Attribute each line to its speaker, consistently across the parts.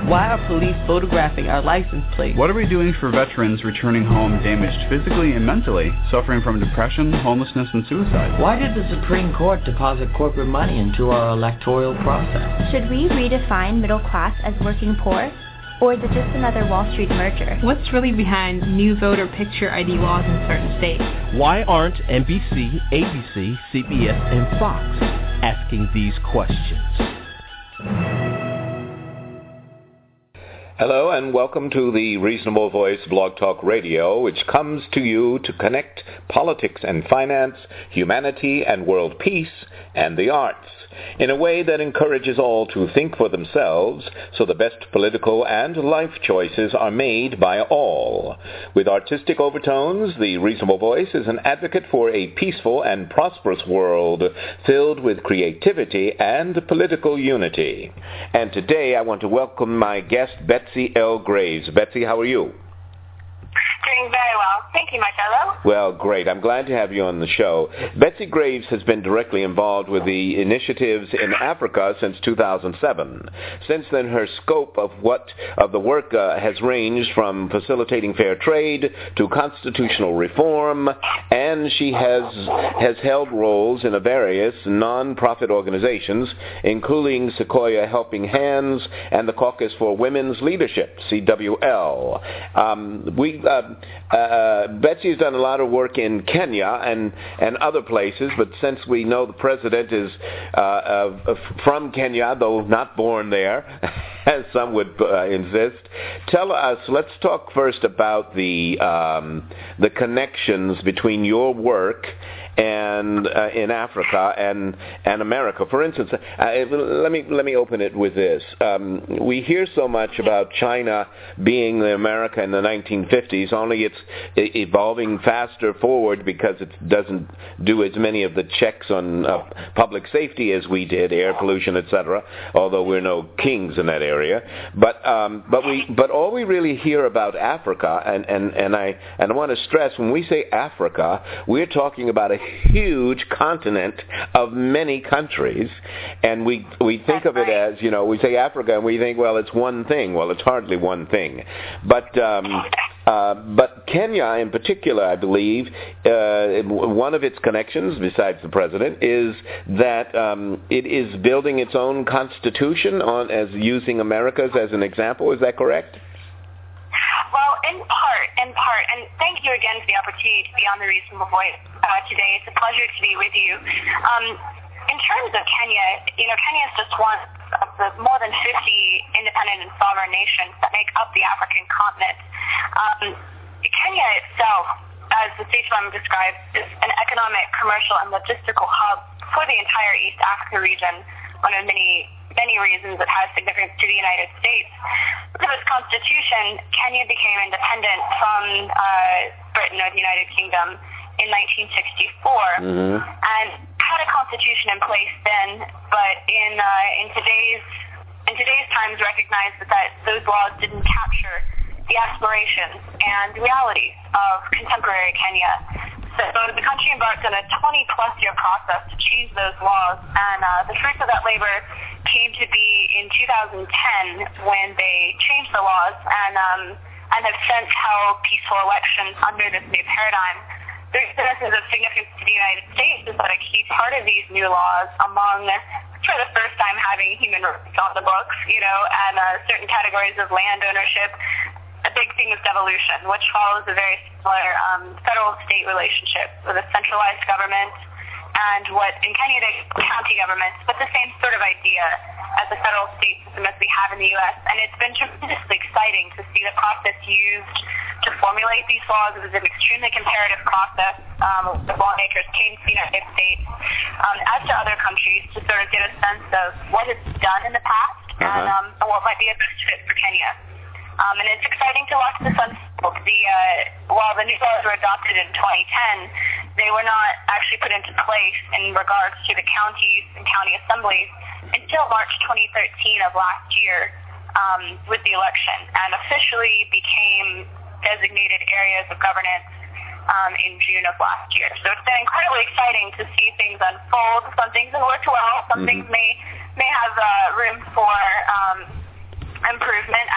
Speaker 1: Why are police photographing our license plates?
Speaker 2: What are we doing for veterans returning home damaged physically and mentally, suffering from depression, homelessness, and suicide?
Speaker 3: Why did the Supreme Court deposit corporate money into our electoral process?
Speaker 4: Should we redefine middle class as working poor? Or is it just another Wall Street merger?
Speaker 5: What's really behind new voter picture ID laws in certain states?
Speaker 6: Why aren't NBC, ABC, CBS, and Fox asking these questions?
Speaker 7: Hello and welcome to the Reasonable Voice Blog Talk Radio, which comes to you to connect politics and finance, humanity and world peace, and the arts in a way that encourages all to think for themselves so the best political and life choices are made by all. With artistic overtones, the Reasonable Voice is an advocate for a peaceful and prosperous world filled with creativity and political unity. And today I want to welcome my guest, Betsy L. Graves. Betsy, how are you?
Speaker 8: Doing very well. Thank you, Marcello.
Speaker 7: Well, great. I'm glad to have you on the show. Betsy Graves has been directly involved with the initiatives in Africa since 2007. Since then, her scope of the work has ranged from facilitating fair trade to constitutional reform, and she has held roles in various non-profit organizations, including Sequoia Helping Hands and the Caucus for Women's Leadership, CWL. Betsy has done a lot of work in Kenya and other places, but since we know the president is from Kenya, though not born there, as some would insist, let's talk first about the connections between your work and in Africa and America. For instance, let me open it with this. We hear so much about China being the America in the 1950s, only it's evolving faster forward because it doesn't do as many of the checks on public safety as we did, air pollution, etc., although we're no kings in that area. But all we really hear about Africa, and I want to stress, when we say Africa, we're talking about a huge continent of many countries, and we think of it as, we say Africa and we think, well, it's one thing. Well, it's hardly one thing. But Kenya in particular, I believe, one of its connections, besides the president, is that it is building its own constitution as using America's as an example. Is that correct?
Speaker 8: Well, in part, and thank you again for the opportunity to be on the Reasonable Voice today. It's a pleasure to be with you. In terms of Kenya, Kenya is just one of the more than 50 independent and sovereign nations that make up the African continent. Kenya itself, as the State Department describes, is an economic, commercial, and logistical hub for the entire East Africa region, one of many reasons it has significance to the United States. Because of its constitution, Kenya became independent from Britain or the United Kingdom in 1964, and had a constitution in place then, but in today's times recognized that those laws didn't capture the aspirations and realities of contemporary Kenya. So the country embarked on a 20-plus year process to change those laws, and the fruits of that labor came to be in 2010 when they changed the laws and have since held peaceful elections under this new paradigm. The reasons of significance to the United States is that a key part of these new laws, among, for the first time, having human rights on the books, and certain categories of land ownership, a big thing is devolution, which follows a very similar federal-state relationship with a centralized government and what in Kenya they call county governments, but the same sort of idea as the federal state system as we have in the U.S. And it's been tremendously exciting to see the process used to formulate these laws. It was an extremely comparative process. The lawmakers came to the United States, as to other countries, to sort of get a sense of what it's done in the past and what might be a best fit for Kenya. And it's exciting to watch this unfold. While the new laws were adopted in 2010, they were not actually put into place in regards to the counties and county assemblies until March 2013 of last year with the election, and officially became designated areas of governance in June of last year. So it's been incredibly exciting to see things unfold. Some things have worked well. Some things may have room for improvement,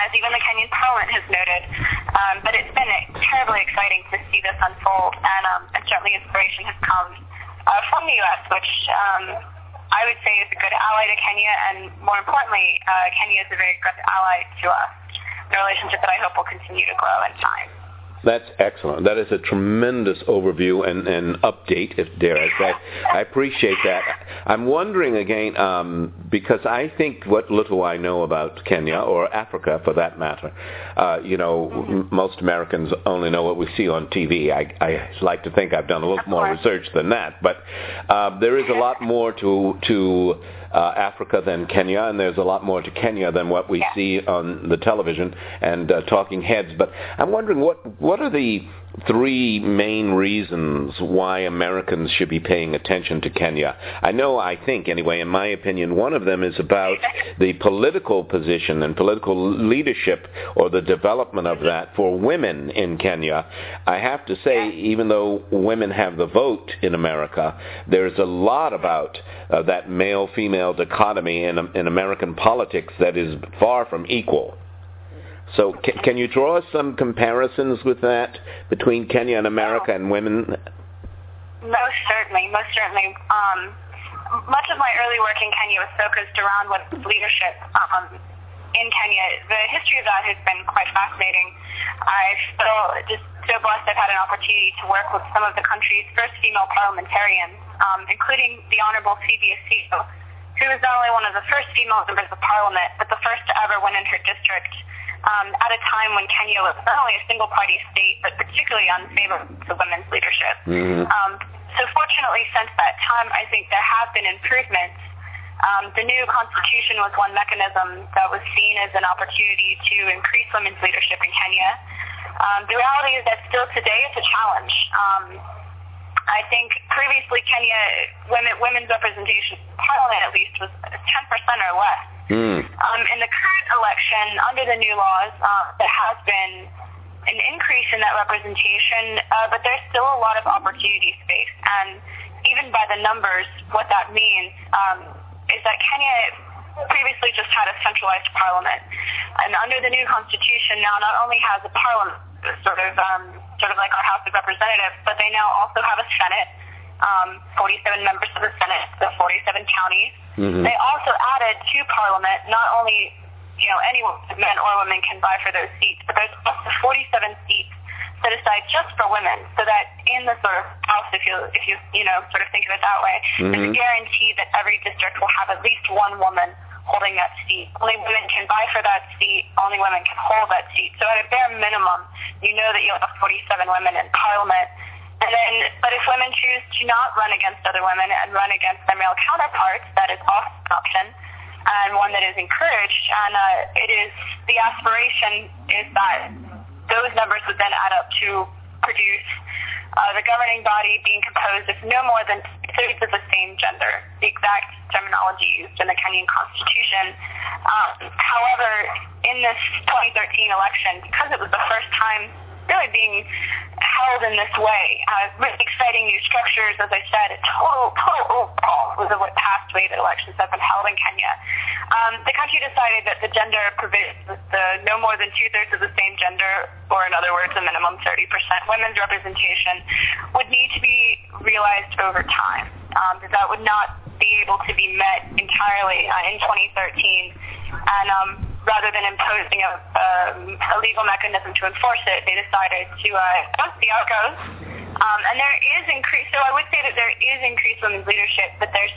Speaker 8: as even the Kenyan Parliament has noted. But it's been terribly exciting to see this unfold, and certainly inspiration has come from the U.S., which I would say is a good ally to Kenya, and more importantly, Kenya is a very good ally to us, a relationship that I hope will continue to grow in time.
Speaker 7: That's excellent. That is a tremendous overview and update, if dare I say. I appreciate that. I'm wondering again, because I think what little I know about Kenya, or Africa for that matter, most Americans only know what we see on TV. I like to think I've done a little more research than that, but there is a lot more to Africa than Kenya, and there's a lot more to Kenya than what we see on the television and talking heads. But I'm wondering, what are the three main reasons why Americans should be paying attention to Kenya? I think anyway, in my opinion, one of them is about the political position and political leadership, or the development of that for women in Kenya. I have to say, even though women have the vote in America, there's a lot about that male-female dichotomy in American politics that is far from equal. So can you draw us some comparisons with that between Kenya and America and women?
Speaker 8: Most certainly. Much of my early work in Kenya was focused around women's leadership in Kenya. The history of that has been quite fascinating. I feel just so blessed I've had an opportunity to work with some of the country's first female parliamentarians, including the Honorable Sylvia Sio, who was not only one of the first female members of parliament, but the first to ever win in her district, at a time when Kenya was not only a single-party state, but particularly unfavorable to women's leadership. Mm-hmm. So fortunately, since that time, I think there have been improvements. The new constitution was one mechanism that was seen as an opportunity to increase women's leadership in Kenya. The reality is that still today it's a challenge. I think previously Kenya, women's representation in parliament at least was 10% or less. In the current election, under the new laws, there has been an increase in that representation, but there's still a lot of opportunity space. And even by the numbers, what that means is that Kenya previously just had a centralized parliament. And under the new constitution now not only has a parliament, sort of like our House of Representatives, but they now also have a Senate, 47 members of the Senate, so 47 counties. Mm-hmm. They also added to Parliament not only anyone, men or women, can vie for those seats, but there's also 47 seats set aside just for women, so that in the sort of House, if you sort of think of it that way, there's a guarantee that every district will have at least one woman holding that seat. Only women can vie for that seat. Only women can hold that seat. So at a bare minimum, you know that you'll have 47 women in Parliament. But if women choose to not run against other women and run against their male counterparts, that is also an option, and one that is encouraged. And the aspiration is that those numbers would then add up to produce the governing body being composed of no more than two-thirds of the same gender, the exact terminology used in the Kenyan Constitution. However, in this 2013 election, because it was the first time really being held in this way, really exciting new structures, as I said, a total overhaul was what past way that elections have been held in Kenya. The country decided that the gender provisions, the no more than two-thirds of the same gender, or in other words, a minimum 30% women's representation, would need to be realized over time. That would not be able to be met entirely in 2013. And rather than imposing a legal mechanism to enforce it, they decided to see how it goes. And there is so I would say that there is increased women's leadership, but there's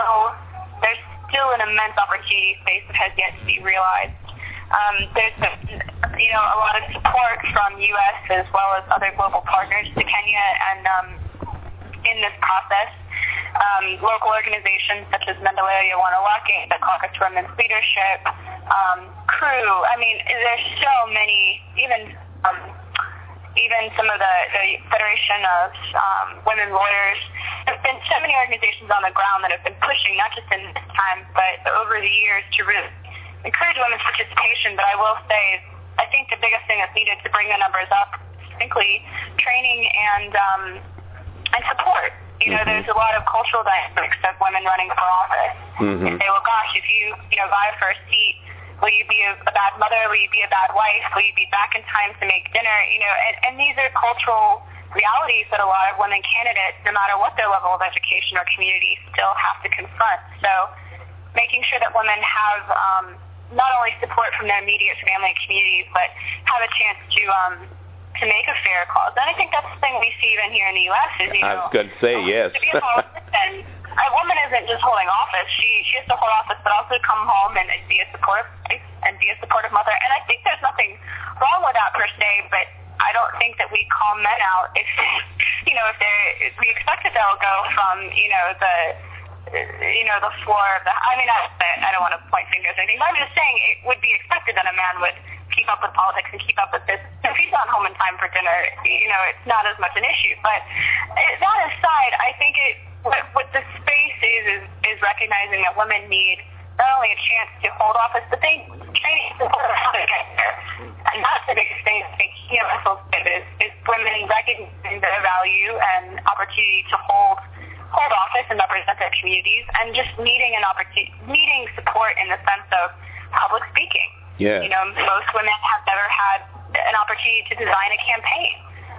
Speaker 8: still an immense opportunity space that has yet to be realized. There's a lot of support from U.S. as well as other global partners to Kenya, and in this process, local organizations such as Maendeleo ya Wanawake, the Caucus for Women's Leadership, CREW. I mean, there's so many, even some of the Federation of Women Lawyers. There's been so many organizations on the ground that have been pushing, not just in this time, but over the years, to really encourage women's participation. But I will say, I think the biggest thing that's needed to bring the numbers up is simply training and support. There's a lot of cultural dynamics of women running for office. They say, well, gosh, if you vie for a seat Will you be a bad mother? Will you be a bad wife? Will you be back in time to make dinner? And these are cultural realities that a lot of women candidates, no matter what their level of education or community, still have to confront. So making sure that women have not only support from their immediate family and communities, but have a chance to make a fair cause. And I think that's the thing we see even here in the U.S. is,
Speaker 7: I was going to say, yes.
Speaker 8: To be a politician, a woman isn't just holding office. She has to hold office, but also come home and be a supportive wife and be a supportive mother. And I think there's nothing wrong with that per se, but I don't think that we call men out if we expect that they'll go from, the floor of the, I don't want to point fingers or anything, but I'm just saying it would be expected that a man would keep up with politics and keep up with this. If he's not home in time for dinner, it's not as much an issue. But that aside, I think what the space is recognizing that women need not only a chance to hold office, but they training to how to get there. And that's the biggest thing I think is women recognizing their value and opportunity to hold office and represent their communities, and just needing support in the sense of public speaking.
Speaker 7: Yeah.
Speaker 8: Most women have never had an opportunity to design a campaign.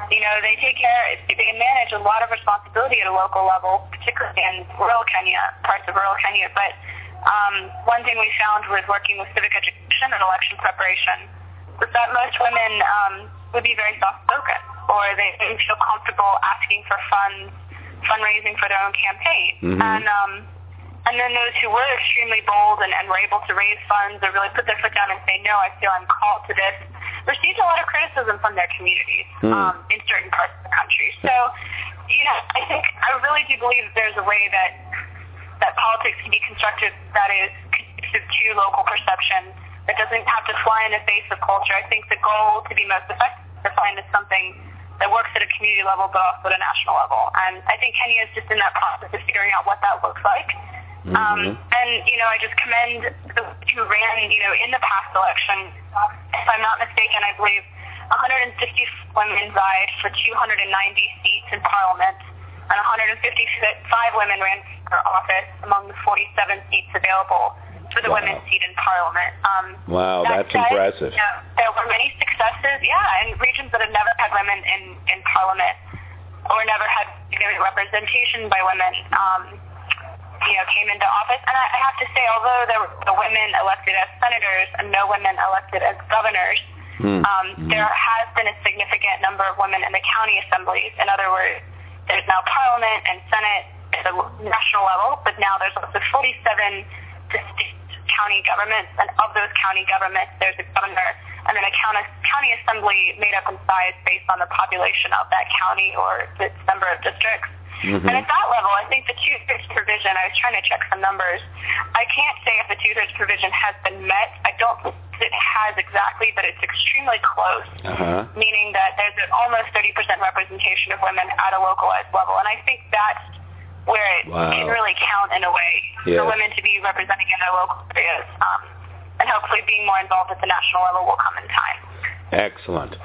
Speaker 8: They manage a lot of responsibility at a local level, particularly in parts of rural Kenya. But one thing we found was working with civic education and election preparation was that most women would be very soft-spoken, or they didn't feel comfortable asking for fundraising for their own campaign. Mm-hmm. And then those who were extremely bold and were able to raise funds or really put their foot down and say, no, I feel I'm called to this, received a lot of criticism from their communities in certain parts of the country. So, I really do believe that there's a way that politics can be constructed that is conducive to local perception, that doesn't have to fly in the face of culture. I think the goal to be most effective is to find something that works at a community level but also at a national level. And I think Kenya is just in that process of figuring out what that looks like. And, I just commend those who ran, in the past election. If I'm not mistaken, I believe 150 women vied for 290 seats in Parliament, and 155 women ran for office among the 47 seats available for the women's seat in Parliament.
Speaker 7: Wow, that's impressive.
Speaker 8: There were many successes, in regions that had never had women in Parliament or never had significant representation by women. Came into office. And I have to say, although there were the women elected as senators and no women elected as governors, there has been a significant number of women in the county assemblies. In other words, there's now Parliament and Senate at the national level, but now there's also 47 distinct county governments, and of those county governments, there's a governor and then a county assembly made up in size based on the population of that county or its number of districts. Mm-hmm. And at that level, I think the two-thirds provision, I was trying to check some numbers. I can't say if the two-thirds provision has been met. I don't think it has exactly, but it's extremely close, meaning that there's an almost 30% representation of women at a localized level. And I think that's where it can really count in a way for women to be representing in their local areas. And hopefully being more involved at the national level will come in time.
Speaker 7: Excellent.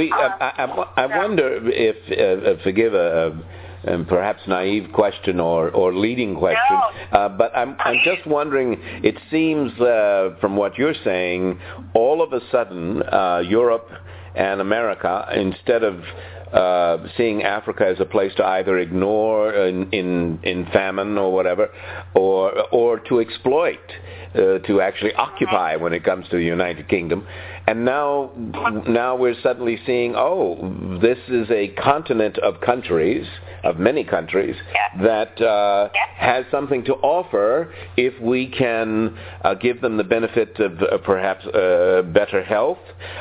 Speaker 7: I wonder if, forgive a perhaps naive question or leading question, but I'm just wondering, it seems from what you're saying, all of a sudden Europe and America, instead of seeing Africa as a place to either ignore in famine or whatever, or to exploit, to actually occupy when it comes to the United Kingdom. And now we're suddenly seeing, this is a continent of countries, of many countries, that has something to offer if we can give them the benefit of perhaps better health,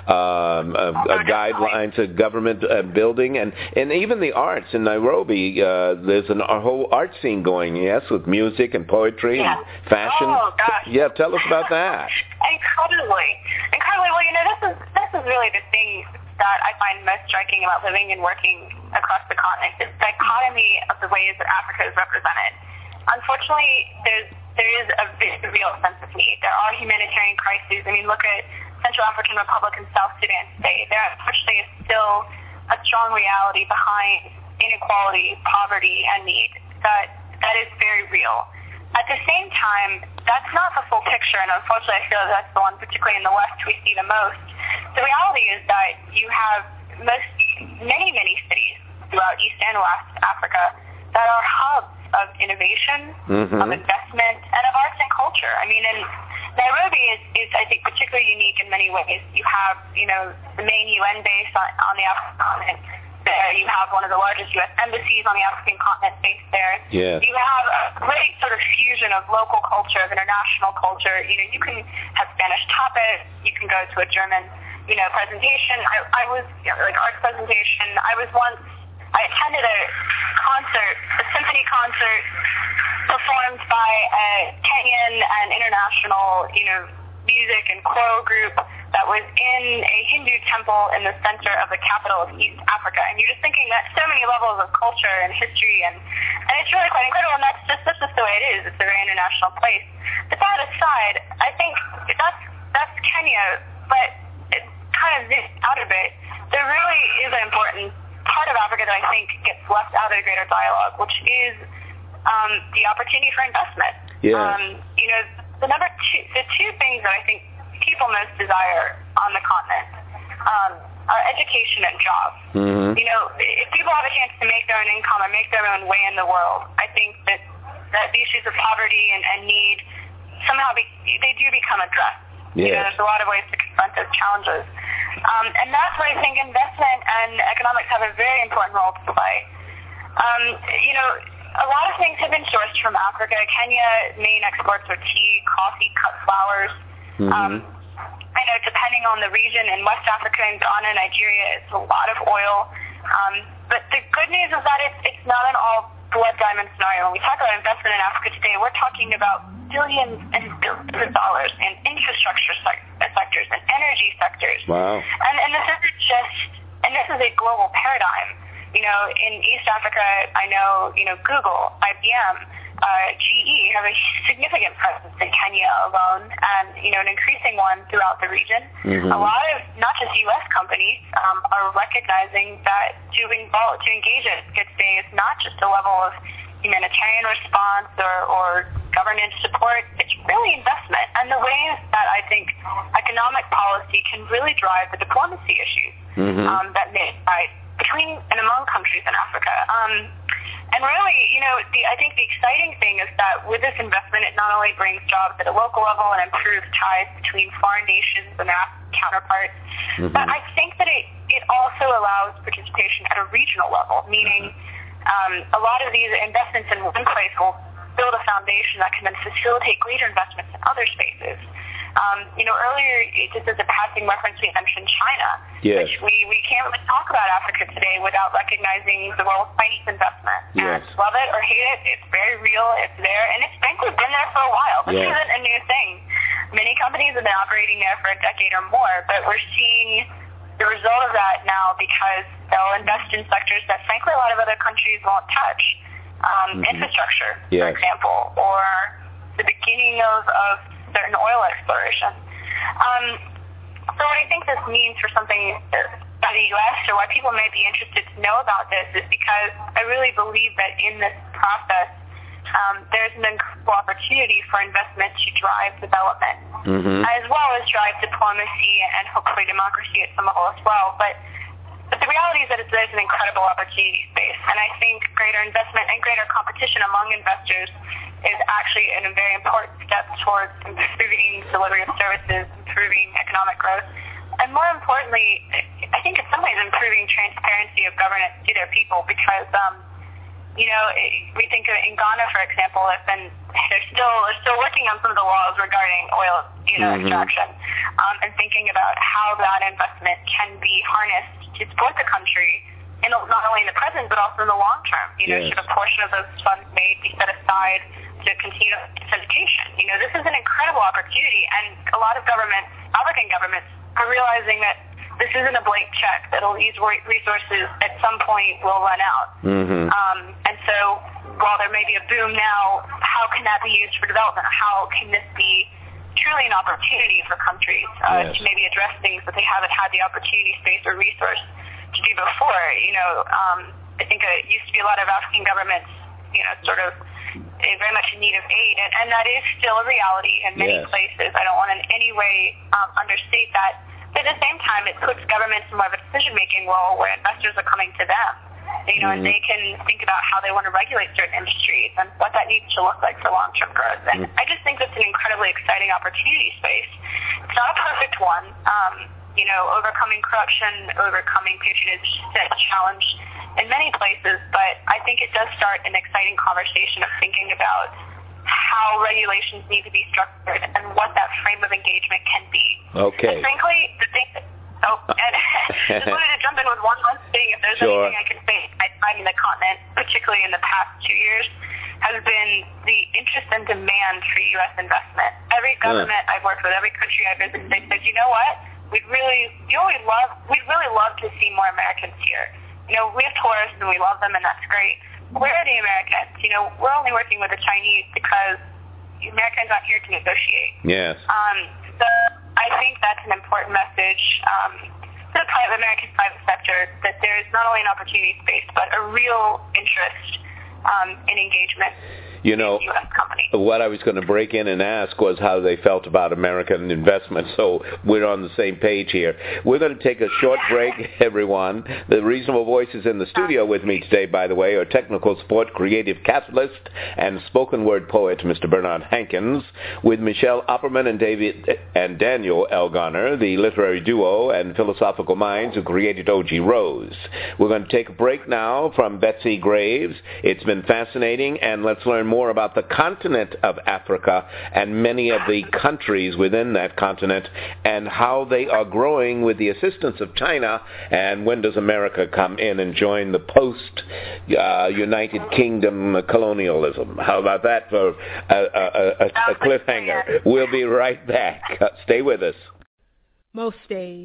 Speaker 7: guidelines, a government building, and even the arts. In Nairobi, there's a whole art scene going, with music and poetry and fashion.
Speaker 8: Oh, gosh.
Speaker 7: Yeah, tell us about that.
Speaker 8: Incredibly. Well, this is really the thing that I find most striking about living and working across the continent, is the dichotomy of the ways that Africa is represented. Unfortunately, there is a very real sense of need. There are humanitarian crises. Look at Central African Republic and South Sudan today. There unfortunately is still a strong reality behind inequality, poverty, and need that is very real. At the the same time, that's not the full picture, and unfortunately I feel that's the one, particularly in the West, we see the most. The reality is that you have many cities throughout East and West Africa that are hubs of innovation, of investment, and of arts and culture. I mean, and Nairobi is I think, particularly unique in many ways. You have, the main UN base on the African continent there. You have one of the largest U.S. embassies on the African continent based there.
Speaker 7: Yes.
Speaker 8: You have a great sort of fusion of local culture, of international culture. You can have Spanish tapas. You can go to a German, presentation. I was, arts presentation. I attended a concert, a symphony concert performed by a Kenyan and international, music and choral group that was in a Hindu temple in the center of the capital of East Africa. And you're just thinking that so many levels of culture and history, and it's really quite incredible, and that's just the way it is. It's a very international place. But that aside, I think that's Kenya, but it kind of zoomed out a bit. There really is an important part of Africa that I think gets left out of the greater dialogue, which is the opportunity for investment.
Speaker 7: Yeah.
Speaker 8: The two things that I think people most desire on the continent are education and jobs. If people have a chance to make their own income or make their own way in the world, I think that the issues of poverty and need somehow they do become addressed.
Speaker 7: Yes.
Speaker 8: There's a lot of ways to confront those challenges. And that's where I think investment and economics have a very important role to play. A lot of things have been sourced from Africa. Kenya's main exports are tea, coffee, cut flowers. I know depending on the region, in West Africa and Ghana, Nigeria, it's a lot of oil. But the good news is that it's not an all blood diamond scenario. When we talk about investment in Africa today, we're talking about billions and billions of dollars in infrastructure sectors and energy sectors.
Speaker 7: Wow.
Speaker 8: And this isn't this is a global paradigm. In East Africa, I know, Google, IBM, GE have a significant presence in Kenya alone, and, an increasing one throughout the region. A lot of, not just U.S. companies, are recognizing that to engage at Getsay is not just a level of humanitarian response or governance support, it's really investment. And the ways that I think economic policy can really drive the diplomacy issues that may arise between and among countries in Africa. And really, I think the exciting thing is that with this investment, it not only brings jobs at a local level and improves ties between foreign nations and their counterparts, but I think that it also allows participation at a regional level, meaning a lot of these investments in one place will build a foundation that can then facilitate greater investments in other spaces. Earlier, just as a passing reference, we mentioned China,
Speaker 7: yes.
Speaker 8: which we can't really talk about Africa today without recognizing the role of Chinese investment.
Speaker 7: Yes.
Speaker 8: And love it or hate it, it's very real, it's there, and it's frankly been there for a while. This isn't a new thing. Many companies have been operating there for a decade or more, but we're seeing the result of that now because they'll invest in sectors that frankly a lot of other countries won't touch. Infrastructure, for example, or the beginning of certain oil exploration. So what I think this means for something by the U.S. or why people may be interested to know about this is because I really believe that in this process there's an incredible opportunity for investment to drive development as well as drive diplomacy and hopefully democracy at some level as well. But the reality is that there's an incredible opportunity space, and I think greater investment and greater competition among investors is actually a very important step towards improving delivery of services, improving economic growth, and more importantly, I think in some ways improving transparency of governance to their people because, we think of in Ghana, for example, they're still working on some of the laws regarding oil, extraction, and thinking about how that investment can be harnessed to support the country not only in the present but also in the long term. Should a portion of those funds be set aside to continue education? This is an incredible opportunity, and a lot of African governments are realizing that this isn't a blank check, that these resources at some point will run out. And so while there may be a boom now, how can that be used for development? How can this be truly an opportunity for countries to maybe address things that they haven't had the opportunity, space, or resource to do before? I think it used to be a lot of African governments, sort of very much in need of aid, and that is still a reality in many places. I don't want to in any way understate that. But at the same time, it puts governments in more of a decision-making role where investors are coming to them, and they can think about how they want to regulate certain industries and what that needs to look like for long-term growth. And I just think that's an incredibly exciting opportunity space. It's not a perfect one. Overcoming corruption, overcoming patronage is a challenge in many places, but I think it does start an exciting conversation of thinking about how regulations need to be structured and what that frame of engagement can be.
Speaker 7: Okay.
Speaker 8: And frankly, the thing that, just wanted to jump in with one last thing. If there's anything I can say I find in the continent, particularly in the past 2 years, has been the interest and demand for U.S. investment. Every government I've worked with, every country I've visited, they said, you know what? We'd really love to see more Americans here. We have tourists and we love them, and that's great. Where are the Americans? We're only working with the Chinese because the Americans aren't here to negotiate.
Speaker 7: Yes.
Speaker 8: So I think that's an important message to the American private sector, that there is not only an opportunity space, but a real interest in engagement. U.S. company.
Speaker 7: What I was going to break in and ask was how they felt about American investment, so we're on the same page here. We're going to take a short break, everyone. The Reasonable Voices in the studio with me today, by the way, are technical support, creative catalyst, and spoken word poet, Mr. Bernard Hankins, with Michelle Opperman and Daniel Elgoner, the literary duo and philosophical minds who created O.G. Rose. We're going to take a break now from Betsy Graves. It's been fascinating, and let's learn more about the continent of Africa and many of the countries within that continent and how they are growing with the assistance of China, and when does America come in and join the post-United Kingdom colonialism. How about that for a cliffhanger? We'll be right back. Stay with us.
Speaker 5: Most days,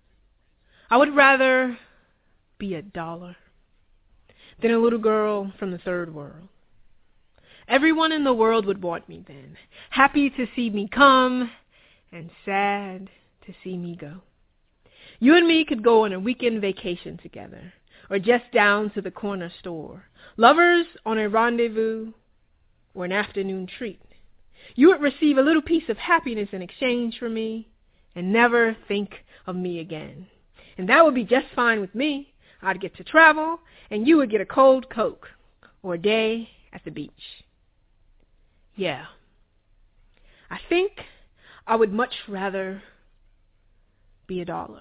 Speaker 5: I would rather be $1 than a little girl from the third world. Everyone in the world would want me then, happy to see me come and sad to see me go. You and me could go on a weekend vacation together, or just down to the corner store, lovers on a rendezvous or an afternoon treat. You would receive a little piece of happiness in exchange for me and never think of me again. And that would be just fine with me. I'd get to travel, and you would get a cold Coke or a day at the beach. Yeah, I think I would much rather be $1.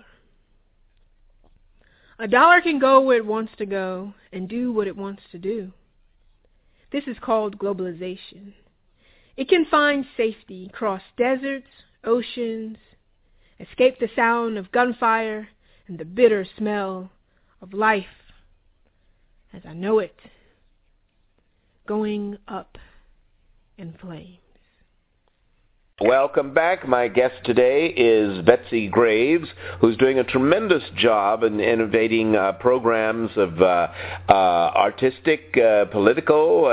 Speaker 5: $1 can go where it wants to go and do what it wants to do. This is called globalization. It can find safety, cross deserts, oceans, escape the sound of gunfire and the bitter smell of life as I know it, going up in flames.
Speaker 7: Welcome back. My guest today is Betsy Graves, who's doing a tremendous job in innovating programs of artistic, political,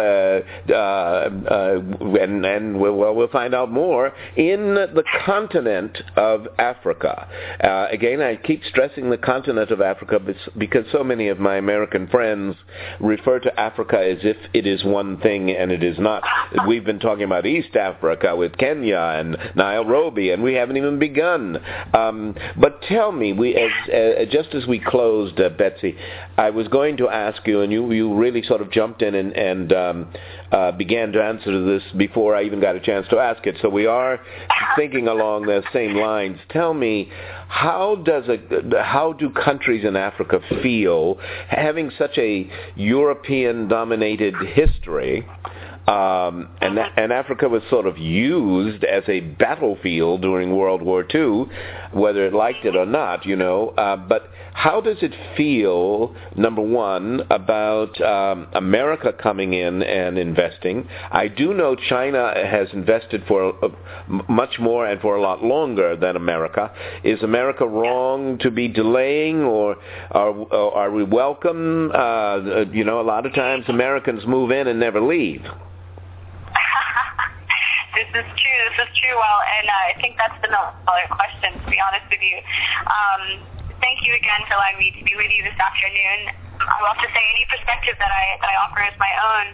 Speaker 7: and we'll find out more, in the continent of Africa. Again, I keep stressing the continent of Africa because so many of my American friends refer to Africa as if it is one thing, and it is not. We've been talking about East Africa with Kenya and Nairobi, and we haven't even begun. But tell me, just as we closed, Betsy, I was going to ask you, and you really sort of jumped in and began to answer this before I even got a chance to ask it. So we are thinking along the same lines. Tell me, how do countries in Africa feel having such a European-dominated history? And Africa was sort of used as a battlefield during World War II, whether it liked it or not, but how does it feel, number one, about America coming in and investing? I do know China has invested for much more and for a lot longer than America. Is America wrong to be delaying, or are we welcome? A lot of times Americans move in and never leave.
Speaker 8: This is true. Well, and I think that's the million-dollar question, to be honest with you. Thank you again for allowing me to be with you this afternoon. I love to say any perspective that I offer is my own.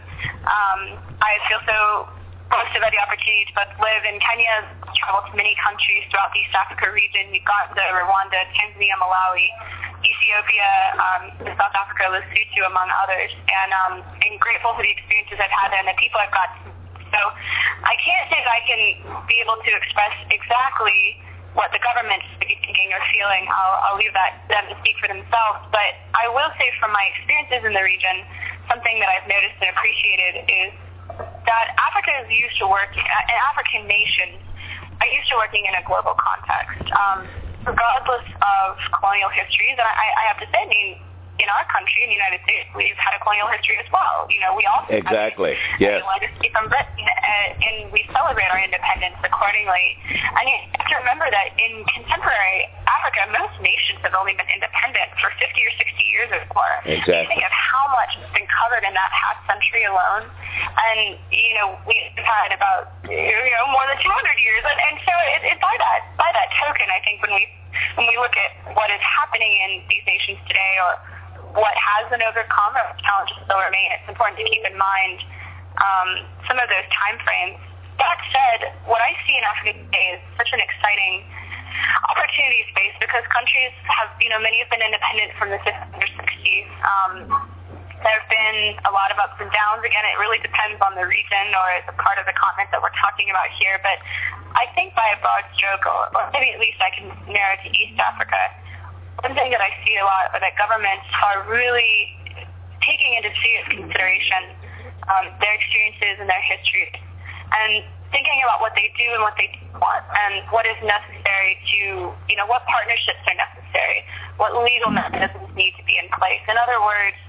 Speaker 8: I feel so blessed about the opportunity to both live in Kenya, travel to many countries throughout the East Africa region, Uganda, Rwanda, Tanzania, Malawi, Ethiopia, South Africa, Lesotho, among others. And I'm grateful for the experiences I've had there and the people I've got to meet. So I can't say that I can be able to express exactly what the government should be thinking or feeling. I'll leave that to them to speak for themselves. But I will say from my experiences in the region, something that I've noticed and appreciated is that Africa is used to working, and African nations are used to working in a global context. Regardless of colonial histories, and I have to say, I mean, in our country, in the United States, we've had a colonial history as well. You know, we also
Speaker 7: exactly
Speaker 8: have a legacy from Britain, and we celebrate our independence accordingly. And you have to remember that in contemporary Africa, most nations have only been independent for 50 or 60 years or more.
Speaker 7: Exactly.
Speaker 8: You think of how much has been covered in that past century alone, and you know, we've had about more than 200 years, and so it's by that token, I think when we look at what is happening in these nations today, or what has been overcome or challenges still remain, it's important to keep in mind some of those time frames. That said, what I see in Africa today is such an exciting opportunity space because countries have, many have been independent from the 50s or 60s. There have been a lot of ups and downs. Again, it really depends on the region or the part of the continent that we're talking about here. But I think by a broad stroke, or maybe at least I can narrow to East Africa, one thing that I see a lot are that governments are really taking into serious consideration their experiences and their histories and thinking about what they do and what they don't want and what is necessary to, what partnerships are necessary, what legal mechanisms need to be in place. In other words,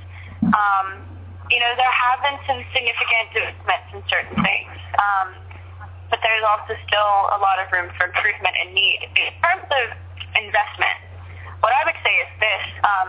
Speaker 8: there have been some significant developments in certain things, but there's also still a lot of room for improvement and need. In terms of investment, what I would say is this,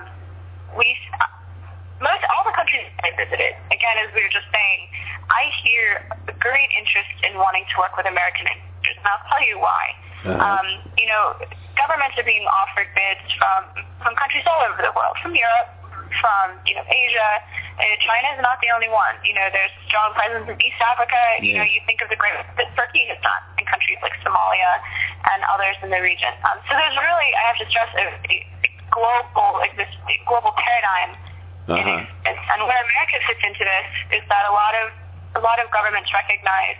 Speaker 8: all the countries I visited, again, as we were just saying, I hear a great interest in wanting to work with American investors, and I'll tell you why. Governments are being offered bids from countries all over the world, from Europe, from Asia. China is not the only one. There's strong presence in East Africa. You think of the great work that Turkey has done in countries like Somalia and others in the region. So there's really, I have to stress, a global paradigm. And where America fits into this is that a lot of governments recognize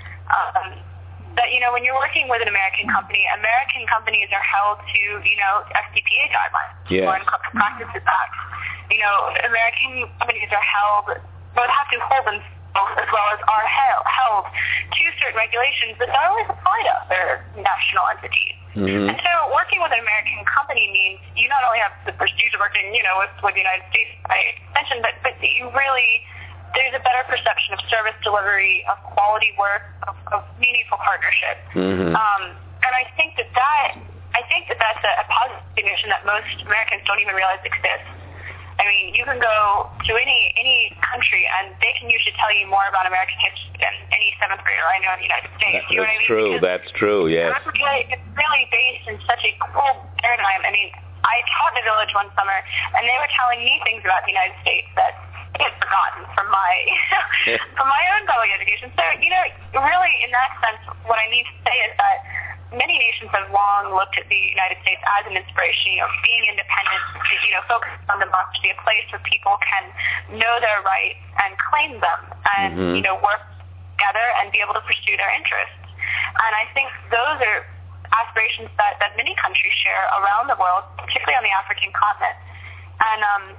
Speaker 8: that when you're working with an American companies are held to FCPA guidelines, Foreign Corrupt Practices Act. American companies are both have to hold themselves as well as are held to certain regulations that don't always apply to other national entities. And so working with an American company means you not only have the prestige of working, with the United States, I mentioned, but you really, there's a better perception of service delivery, of quality work, of meaningful partnership. And I think that's a positive recognition that most Americans don't even realize exists. I mean, you can go to any country and they can usually tell you more about American history than any seventh grader I know in the United States. You know what I mean?
Speaker 7: True. That's true. Yes.
Speaker 8: Africa is really based in such a cool paradigm. I mean, I taught in a village one summer, and they were telling me things about the United States that I had forgotten from my own public education. So, really, in that sense, what I need to say is that many nations have long looked at the United States as an inspiration, being independent, focused on democracy, a place where people can know their rights and claim them and, work together and be able to pursue their interests. And I think those are aspirations that many countries share around the world, particularly on the African continent. And,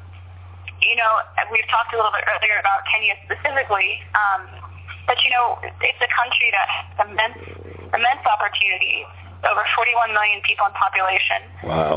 Speaker 8: we've talked a little bit earlier about Kenya specifically, but, it's a country that has immense opportunity, over 41 million people in population.
Speaker 7: Wow.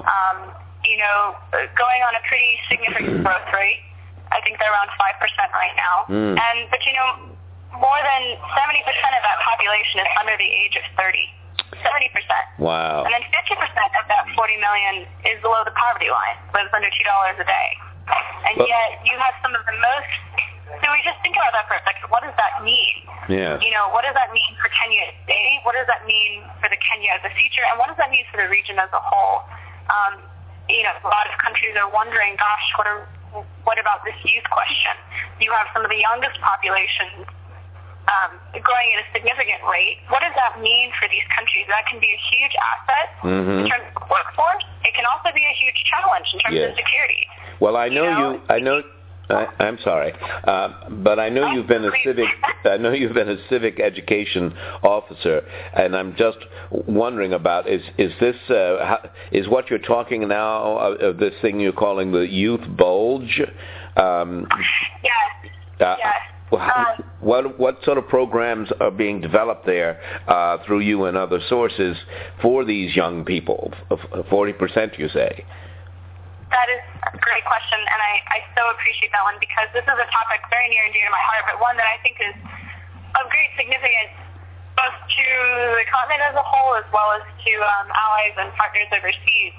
Speaker 8: Going on a pretty significant growth rate. I think they're around 5% right now. But more than 70% of that population is under the age of 30. 70%.
Speaker 7: Wow.
Speaker 8: And then 50% of that 40 million is below the poverty line, lives under $2 a day. And yet you have some of the most. So we just think about that for a second. What does that mean?
Speaker 7: Yes.
Speaker 8: What does that mean for Kenya today? What does that mean for the Kenya of the future? And what does that mean for the region as a whole? A lot of countries are wondering, gosh, what about this youth question? You have some of the youngest populations growing at a significant rate. What does that mean for these countries? That can be a huge asset in terms of workforce. It can also be a huge challenge in terms of security.
Speaker 7: Well, I'm sorry, but I know you've been a civic. I know you've been a civic education officer, and I'm just wondering about is what you're talking now of this thing you're calling the youth bulge?
Speaker 8: Yes.
Speaker 7: What sort of programs are being developed there through you and other sources for these young people? 40%, you say?
Speaker 8: That is a great question, and I so appreciate that one because this is a topic very near and dear to my heart, but one that I think is of great significance both to the continent as a whole as well as to allies and partners overseas.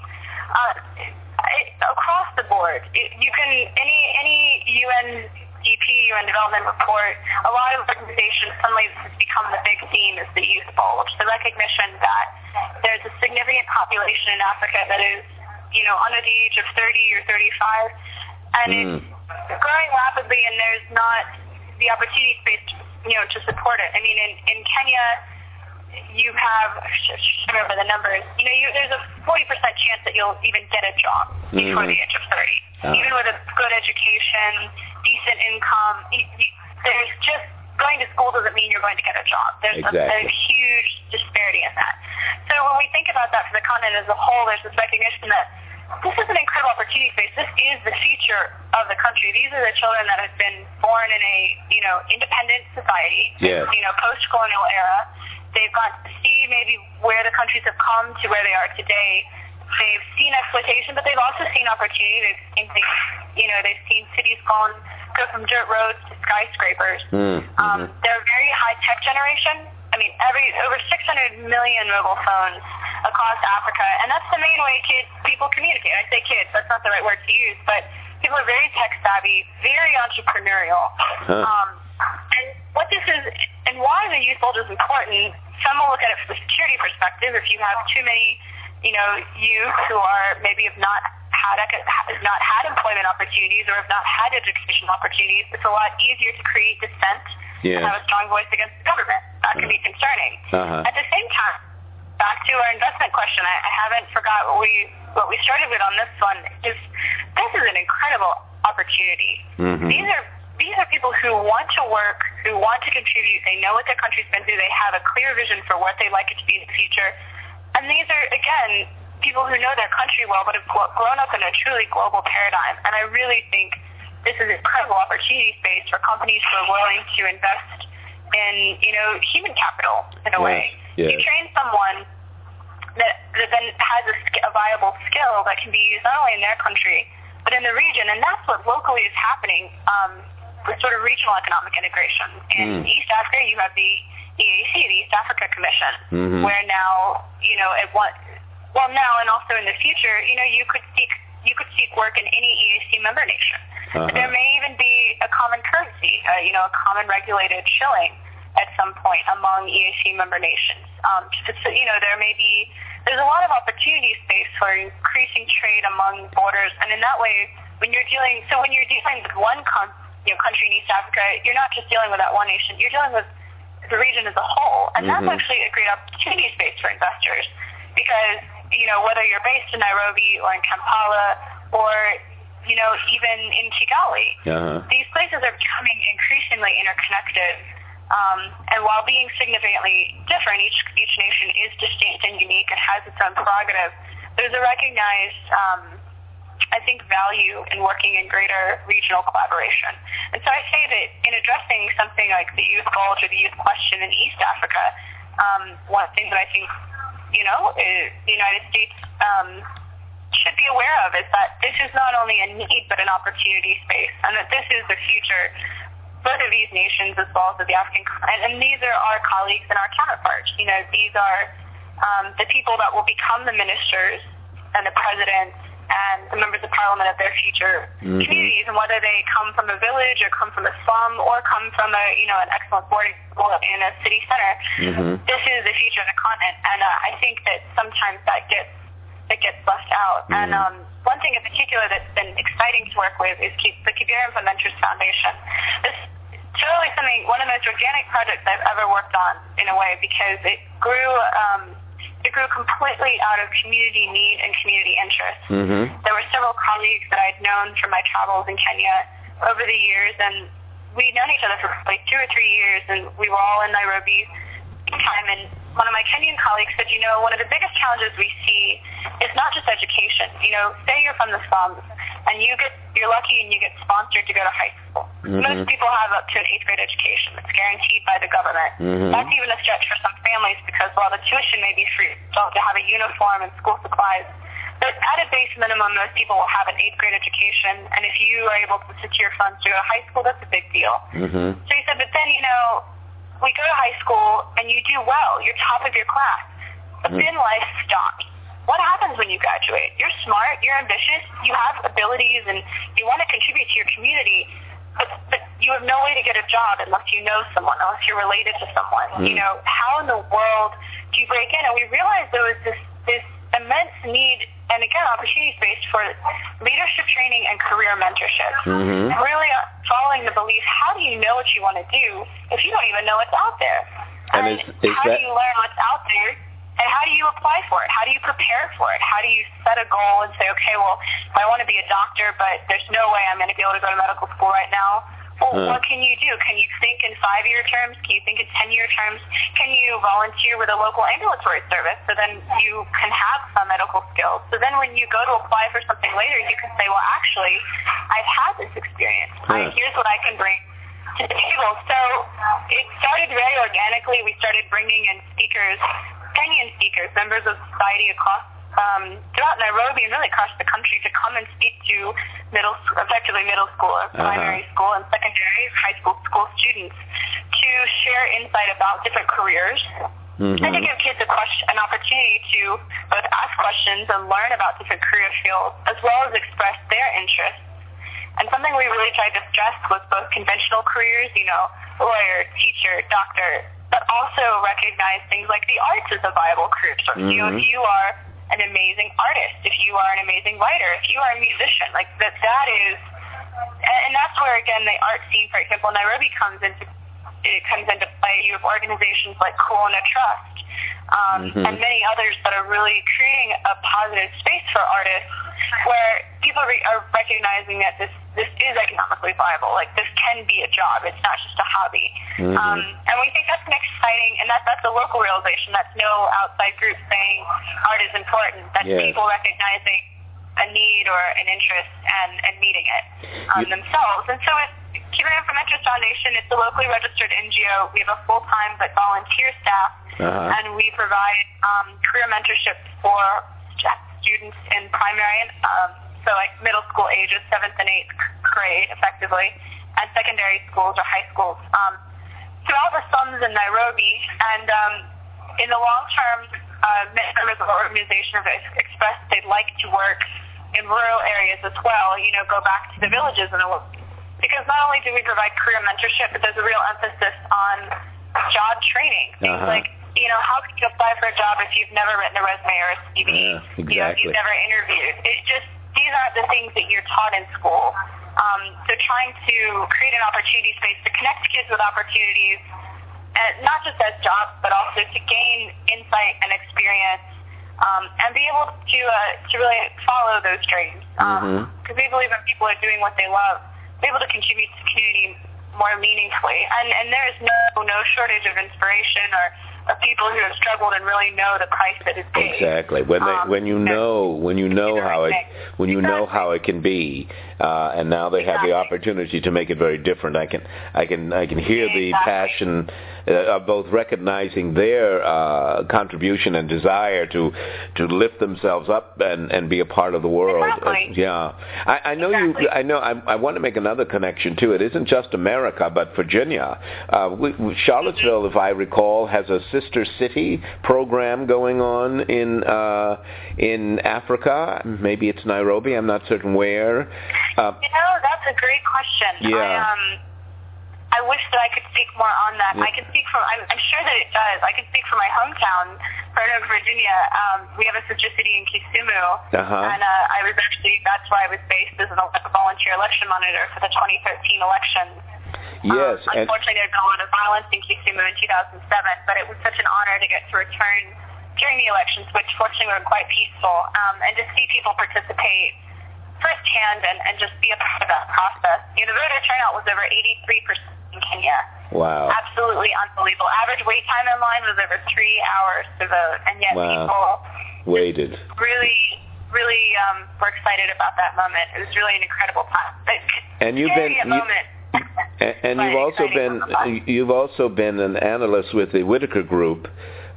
Speaker 8: Across the board, you can any UNDP, UN Development Report, a lot of organizations suddenly has become the big theme is the youth bulge, the recognition that there's a significant population in Africa that is under the age of 30 or 35, and it's growing rapidly, and there's not the opportunity space to support it. I mean, in Kenya, you have, I should remember the numbers, there's a 40% chance that you'll even get a job before the age of 30. Even with a good education, decent income, there's just going to school doesn't mean you're going to get a job. There's a huge disparity in that. So when we think about that for the continent as a whole, there's this recognition that this is an incredible opportunity space. This is the future of the country. These are the children that have been born in a, independent society, post-colonial era. They've got to see maybe where the countries have come to where they are today. They've seen exploitation, but they've also seen opportunity. They've seen cities go from dirt roads to skyscrapers. They're a very high-tech generation. I mean, over 600 million mobile phones across Africa, and that's the main way people communicate. I say kids, that's not the right word to use, but people are very tech-savvy, very entrepreneurial. And what this is, and why the youth bulge is important, some will look at it from a security perspective. If you have too many, youth who are maybe have not had employment opportunities or have not had educational opportunities, it's a lot easier to create dissent and have a strong voice against the government. That can be concerning. At the same time, back to our investment question, I haven't forgot what we started with on this one. This is an incredible opportunity. These are people who want to work, who want to contribute. They know what their country's been through. They have a clear vision for what they'd like it to be in the future. And these are, again, people who know their country well, but have grown up in a truly global paradigm. And I really think this is an incredible opportunity space for companies who are willing to invest in, human capital in a way. You train someone that then has a viable skill that can be used not only in their country, but in the region. And that's what locally is happening with sort of regional economic integration. In East Africa, you have the EAC, the East Africa Commission, where now, now and also in the future, you could seek work in any EAC member nation. There may even be a common currency, a common regulated shilling at some point among EAC member nations. There's a lot of opportunity space for increasing trade among borders, and in that way, when you're dealing with one country in East Africa, you're not just dealing with that one nation, you're dealing with the region as a whole, and that's actually a great opportunity space for investors, because whether you're based in Nairobi or in Kampala or even in Kigali, these places are becoming increasingly interconnected. And while being significantly different, each nation is distinct and unique and has its own prerogative, there's a recognized, I think, value in working in greater regional collaboration. And so I say that in addressing something like the youth bulge or the youth question in East Africa, one thing that I think, the United States should be aware of is that this is not only a need but an opportunity space, and that this is the future both of these nations as well as of the African continent. And these are our colleagues and our counterparts. These are the people that will become the ministers and the presidents and the members of parliament of their future communities, and whether they come from a village or come from a slum or come from an excellent boarding school in a city center, this is the future of the continent. And I think that sometimes that gets that gets left out. And one thing in particular that's been exciting to work with is the Kibera Implementers Foundation. This is totally one of the most organic projects I've ever worked on, in a way, because it grew completely out of community need and community interest. There were several colleagues that I'd known from my travels in Kenya over the years, and we'd known each other for like 2 or 3 years, and we were all in Nairobi at the time. And one of my Kenyan colleagues said, one of the biggest challenges we see is not just education. Say you're from the slums, and you're lucky and you get sponsored to go to high school. Most people have up to an 8th grade education that's guaranteed by the government. That's even a stretch for some families, because while the tuition may be free, you don't have to have a uniform and school supplies. But at a base minimum, most people will have an 8th grade education, and if you are able to secure funds to go to high school, that's a big deal. So he said, but then, we go to high school and you do well, you're top of your class, but then life stops. What happens when you graduate? You're smart, you're ambitious, you have abilities, and you want to contribute to your community, but you have no way to get a job unless you know someone, unless you're related to someone. How in the world do you break in? And we realized there was this immense need, and again, opportunity space for leadership training and career mentorship. Really following the belief, how do you know what you want to do if you don't even know what's out there? And how do you learn what's out there, and how do you apply for it? How do you prepare for it? How do you set a goal and say, okay, well, I want to be a doctor, but there's no way I'm going to be able to go to medical school right now. Well, what can you do? Can you think in 5-year terms? Can you think in 10-year terms? Can you volunteer with a local ambulatory service so then you can have some medical skills? So then when you go to apply for something later, you can say, well, actually, I've had this experience. Here's what I can bring to the table. So it started very organically. We started bringing in speakers, Kenyan speakers, members of society across throughout Nairobi and really across the country, to come and speak to effectively middle school, primary school, and secondary high school students, to share insight about different careers, and to give kids an opportunity to both ask questions and learn about different career fields, as well as express their interests. And something we really tried to stress was both conventional careers, lawyer, teacher, doctor, but also recognize things like the arts as a viable career. So if you are an amazing artist, if you are an amazing writer, if you are a musician, like that is, and that's where, again, the art scene, for example, Nairobi comes into play. You have organizations like Kuona Trust, and many others that are really creating a positive space for artists, where people are recognizing that this is economically viable. Like, this can be a job. It's not just a hobby. And we think that's an exciting, and that's a local realization. That's no outside group saying art is important. That's people recognizing a need or an interest and meeting it themselves. And so Kibera Implementers Foundation, it's a locally registered NGO. We have a full-time but volunteer staff, and we provide career mentorship for students in primary, so like middle school ages, 7th and 8th grade, effectively, and secondary schools or high schools throughout the slums in Nairobi. And in the long term, many members of our organization have expressed they'd like to work in rural areas as well, go back to the villages in a way. Because not only do we provide career mentorship, but there's a real emphasis on job training. Things like, how can you apply for a job if you've never written a resume or a CV? If you've never interviewed. It's just, these aren't the things that you're taught in school. So trying to create an opportunity space to connect kids with opportunities, and not just as jobs, but also to gain insight and experience, and be able to really follow those dreams. Because we believe when people are doing what they love, they're able to contribute to the community more meaningfully. And there is no shortage of inspiration or of people who have struggled and really know the price that is paid.
Speaker 7: Exactly. When you know how it can be, and now they have the opportunity to make it very different. I can hear the passion of both recognizing their contribution and desire to lift themselves up and be a part of the world.
Speaker 8: Exactly.
Speaker 7: I want to make another connection too. It isn't just America, but Virginia. Charlottesville, if I recall, has a sister city program going on in Africa. Maybe it's Nairobi. I'm not certain where.
Speaker 8: That's a great question.
Speaker 7: Yeah.
Speaker 8: I wish that I could speak more on that. I can speak from, I'm sure that it does. I can speak from my hometown, Roanoke, Virginia, we have a sister city in Kisumu, and that's where I was based as a volunteer election monitor for the 2013 elections.
Speaker 7: Yes.
Speaker 8: Unfortunately, there's been a lot of violence in Kisumu in 2007, but it was such an honor to get to return during the elections, which fortunately were quite peaceful, and to see people participate firsthand and just be a part of that process. The voter turnout was over 83% in Kenya.
Speaker 7: Wow.
Speaker 8: Absolutely unbelievable. Average wait time in line was over 3 hours to vote, and yet people
Speaker 7: waited.
Speaker 8: Really were excited about that moment. It was really an incredible time.
Speaker 7: And you've also been an analyst with the Whitaker Group,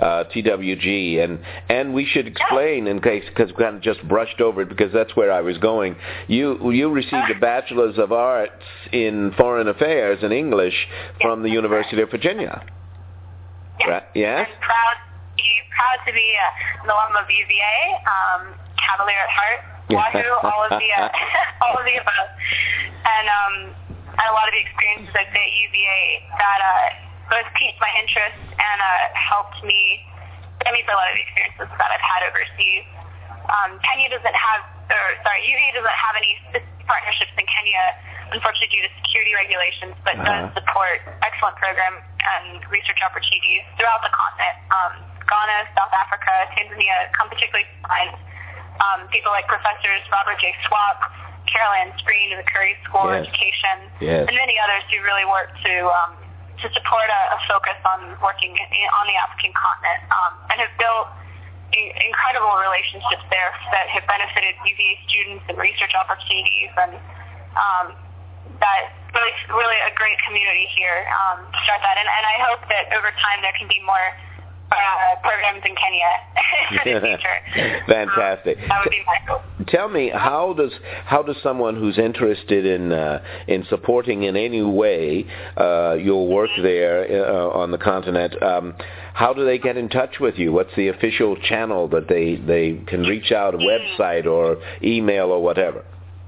Speaker 7: TWG, and we should explain in case, because we kind of just brushed over it because that's where I was going. You received a Bachelor's of Arts in Foreign Affairs in English from the University of Virginia.
Speaker 8: Yes.
Speaker 7: Right? Yes?
Speaker 8: I'm proud to be an alum of UVA, Cavalier at heart, Wahoo, all of the above, and a lot of the experiences I'd say at UVA that both piqued my interest and helped me for a lot of the experiences that I've had overseas. UVA doesn't have any partnerships in Kenya, unfortunately due to security regulations, but does support excellent program and research opportunities throughout the continent. Ghana, South Africa, Tanzania come particularly to mind. People like Professors Robert J. Swap, Carol Ann Spreen of the Curry School of Education, and many others who really work to support a focus on working on the African continent, and have built incredible relationships there that have benefited UVA students and research opportunities, and that really a great community here to start that. And I hope that over time there can be more programs in Kenya in the future.
Speaker 7: Fantastic.
Speaker 8: That would be my hope.
Speaker 7: Tell me, how does someone who's interested in supporting in any way your work there on the continent, how do they get in touch with you? What's the official channel that they can reach out, a website or email or whatever?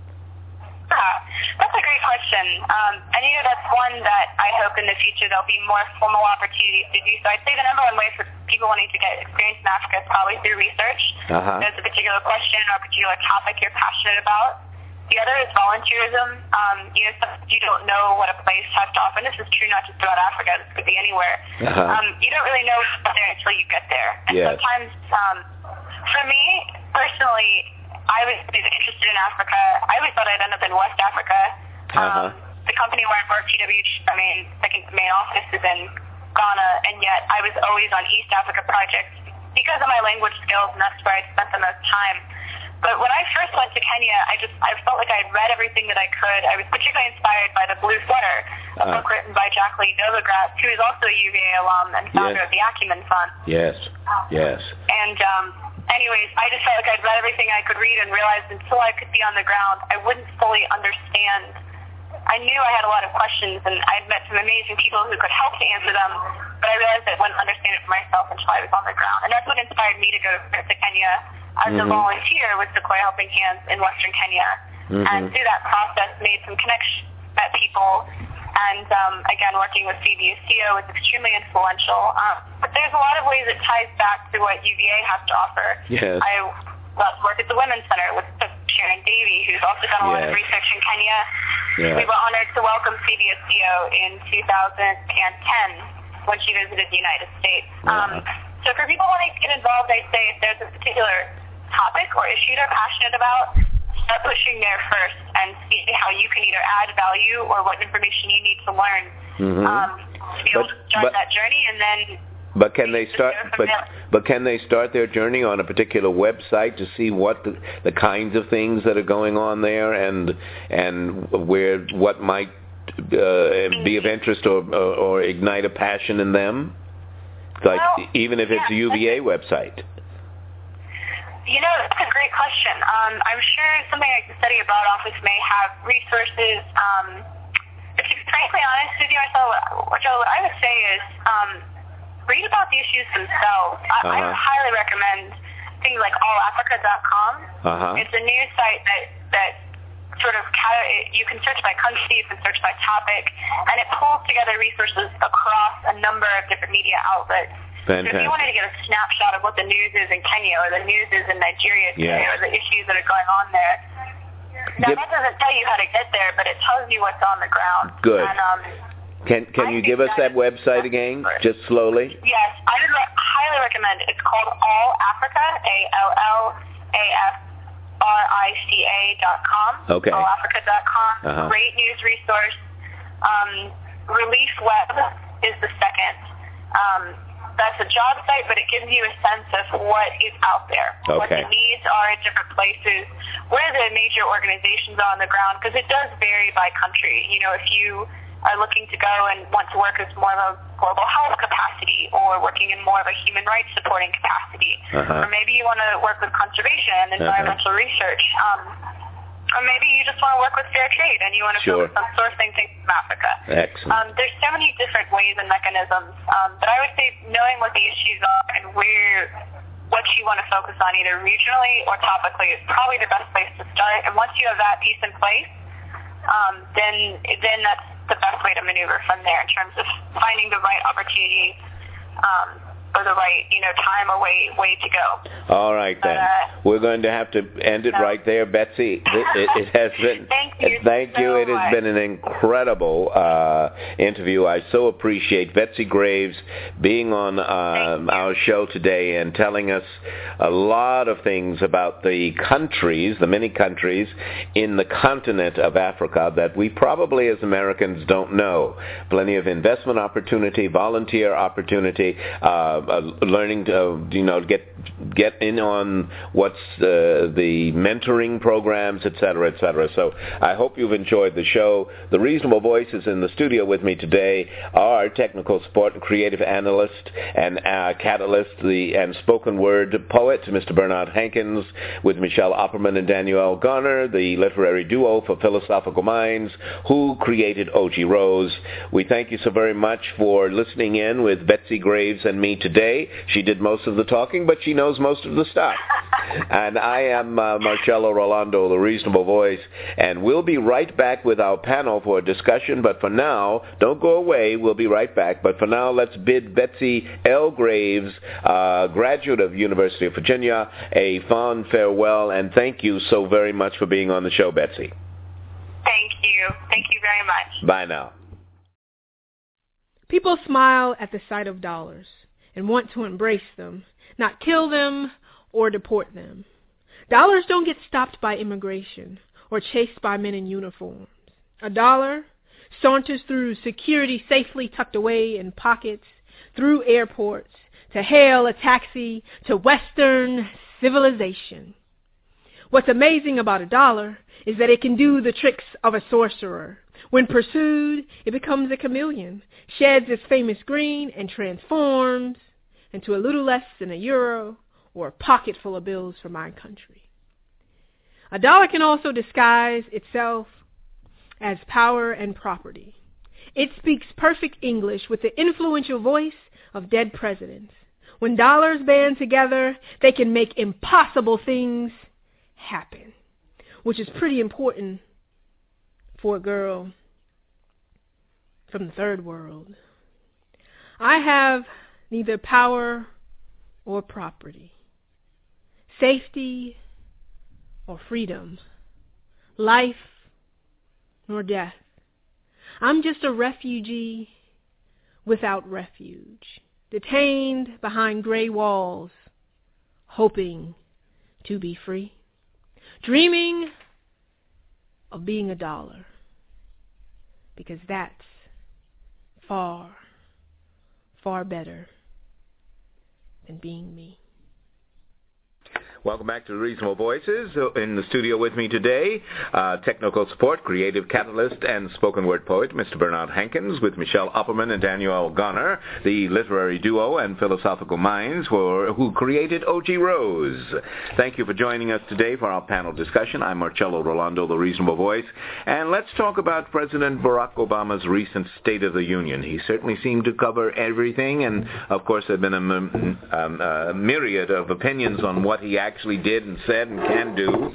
Speaker 8: That's a great question. And that's one that I hope in the future there'll be more formal opportunities to do so. I'd say the number one way for people wanting to get experience in Africa is probably through research. There's a particular question or a particular topic you're passionate about. The other is volunteerism. You don't know what a place has to offer. And this is true not just about Africa. This could be anywhere. You don't really know what's there until you get there. And sometimes, for me personally, I was interested in Africa. I always thought I'd end up in West Africa. The company where I work, TWG, main office is in Ghana, and yet I was always on East Africa projects because of my language skills, and that's where I spent the most time. But when I first went to Kenya, I felt like I had read everything that I could. I was particularly inspired by The Blue Sweater, a book written by Jacqueline Novogratz, who is also a UVA alum and founder of the Acumen Fund. Yes. And anyways, I just felt like I'd read everything I could read and realized until I could be on the ground, I wouldn't fully understand. I knew I had a lot of questions, and I'd met some amazing people who could help to answer them, but I realized I wouldn't understand it for myself until I was on the ground. And that's what inspired me to go to Kenya as a volunteer with Sequoia Helping Hands in Western Kenya. And through that process, made some connections, met people, and again, working with CBSCO was extremely influential. But there's a lot of ways it ties back to what UVA has to offer. I work at the Women's Center with Sharon Davey, who's also done a lot of research in Kenya. We were honored to welcome CBSCO in 2010 when she visited the United States. So for people wanting to get involved, I say if there's a particular topic or issue they're passionate about, start pushing there first and see how you can either add value or what information you need to learn to be able to start that journey, and then.
Speaker 7: But can they start? But can they start their journey on a particular website to see what the kinds of things that are going on there, and what might be of interest or ignite a passion in them? Like even if it's a UVA website.
Speaker 8: That's a great question. I'm sure something like the Study Abroad office may have resources. To be frankly honest with you, Joe, what I would say is read about the issues themselves. I would highly recommend things like allafrica.com. It's a news site that sort of you can search by country, you can search by topic, and it pulls together resources across a number of different media outlets.
Speaker 7: Fantastic.
Speaker 8: So if you wanted to get a snapshot of what the news is in Kenya or the news is in Nigeria today or the issues that are going on there, now that doesn't tell you how to get there, but it tells you what's on the ground.
Speaker 7: Good.
Speaker 8: And,
Speaker 7: Can you give us that website again, just slowly?
Speaker 8: Yes, I would highly recommend it. It's called All Africa, ALLAFRICA.com.
Speaker 7: Okay.
Speaker 8: AllAfrica.com. Great news resource. Relief Web is the second. That's a job site, but it gives you a sense of what is out there, what the needs are at different places, where the major organizations are on the ground, because it does vary by country. You know, if you are looking to go and want to work as more of a global health capacity or working in more of a human rights supporting capacity, or maybe you want to work with conservation and environmental research, or maybe you just want to work with fair trade and you want to focus on sourcing things from Africa.
Speaker 7: Excellent.
Speaker 8: There's so many different ways and mechanisms, but I would say knowing what the issues are and what you want to focus on either regionally or topically is probably the best place to start. And once you have that piece in place, then that's the best way to maneuver from there in terms of finding the right opportunity or the right, time or way to go.
Speaker 7: All right, then. We're going to have to end it right there, Betsy. It has been.
Speaker 8: Thank you.
Speaker 7: It has been an incredible interview. I so appreciate Betsy Graves being on our show today and telling us a lot of things about the many countries in the continent of Africa that we probably as Americans don't know. Plenty of investment opportunity, volunteer opportunity, learning to get in on what's the mentoring programs, et cetera, et cetera. So I hope you've enjoyed the show. The Reasonable Voices in the studio with me today are technical support and creative analyst and catalyst, and spoken word poet, Mr. Bernard Hankins, with Michelle Opperman and Danielle Garner, the literary duo for Philosophical Minds, who created O.G. Rose. We thank you so very much for listening in with Betsy Graves and me today. She did most of the talking, but she knows most of the stuff. And I am Marcello Rolando, the Reasonable Voice, and we'll be right back with our panel for a discussion. But for now, don't go away. We'll be right back. But for now, let's bid Betsy L. Graves, graduate of University of Virginia, a fond farewell, and thank you so very much for being on the show, Betsy.
Speaker 8: Thank you. Thank you very much.
Speaker 7: Bye now.
Speaker 5: People smile at the sight of dollars and want to embrace them, not kill them or deport them. Dollars don't get stopped by immigration or chased by men in uniforms. A dollar saunters through security safely tucked away in pockets, through airports, to hail a taxi to Western civilization. What's amazing about a dollar is that it can do the tricks of a sorcerer. When pursued, it becomes a chameleon, sheds its famous green, and transforms into a little less than a euro or a pocket full of bills for my country. A dollar can also disguise itself as power and property. It speaks perfect English with the influential voice of dead presidents. When dollars band together, they can make impossible things happen, which is pretty important for a girl from the third world. I have neither power or property, safety or freedom, life nor death. I'm just a refugee without refuge, detained behind gray walls, hoping to be free, dreaming of being a dollar, because that's far, far better than being me.
Speaker 7: Welcome back to Reasonable Voices. In the studio with me today, technical support, creative catalyst, and spoken word poet, Mr. Bernard Hankins, with Michelle Opperman and Danielle Garner, the literary duo and Philosophical Minds who created O.G. Rose. Thank you for joining us today for our panel discussion. I'm Marcello Rolando, the Reasonable Voice, and let's talk about President Barack Obama's recent State of the Union. He certainly seemed to cover everything, and of course there have been a myriad of opinions on what he actually did and said and can do.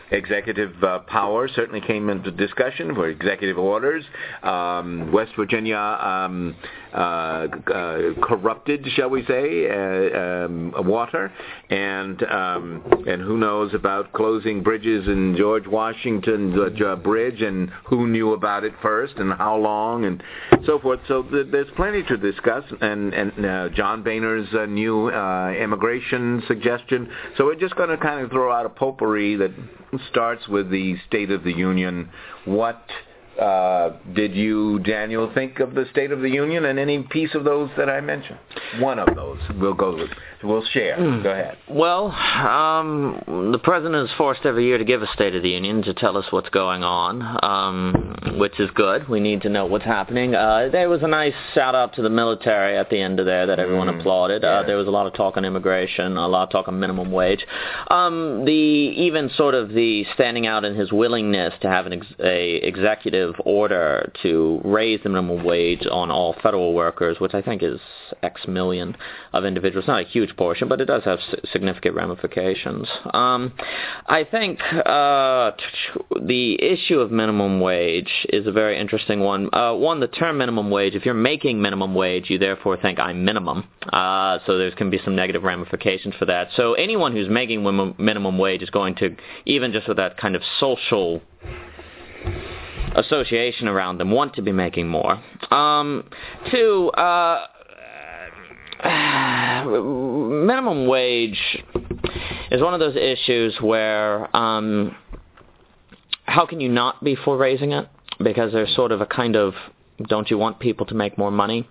Speaker 7: executive power certainly came into discussion for executive orders. West Virginia corrupted, shall we say, water, and who knows about closing bridges in George Washington Bridge, and who knew about it first, and how long, and so forth. So there's plenty to discuss, and John Boehner's new immigration suggestion. So we're just going to kind of throw out a potpourri that starts with the State of the Union. What did you, Daniel, think of the State of the Union and any piece of those that I mentioned? One of those we'll share. Go ahead.
Speaker 9: Well, the president is forced every year to give a State of the Union to tell us what's going on, which is good. We need to know what's happening. There was a nice shout-out to the military at the end of there that everyone applauded. Yes. There was a lot of talk on immigration, a lot of talk on minimum wage. Even sort of the standing out in his willingness to have an executive order to raise the minimum wage on all federal workers, which I think is X million of individuals. Not a huge portion, but it does have significant ramifications. I think the issue of minimum wage is a very interesting one. One, the term minimum wage, if you're making minimum wage, you therefore think I'm minimum. So there can be some negative ramifications for that. So anyone who's making minimum wage is going to, even just with that kind of social association around them, want to be making more. Two, minimum wage is one of those issues where how can you not be for raising it? Because there's sort of a kind of, don't you want people to make more money?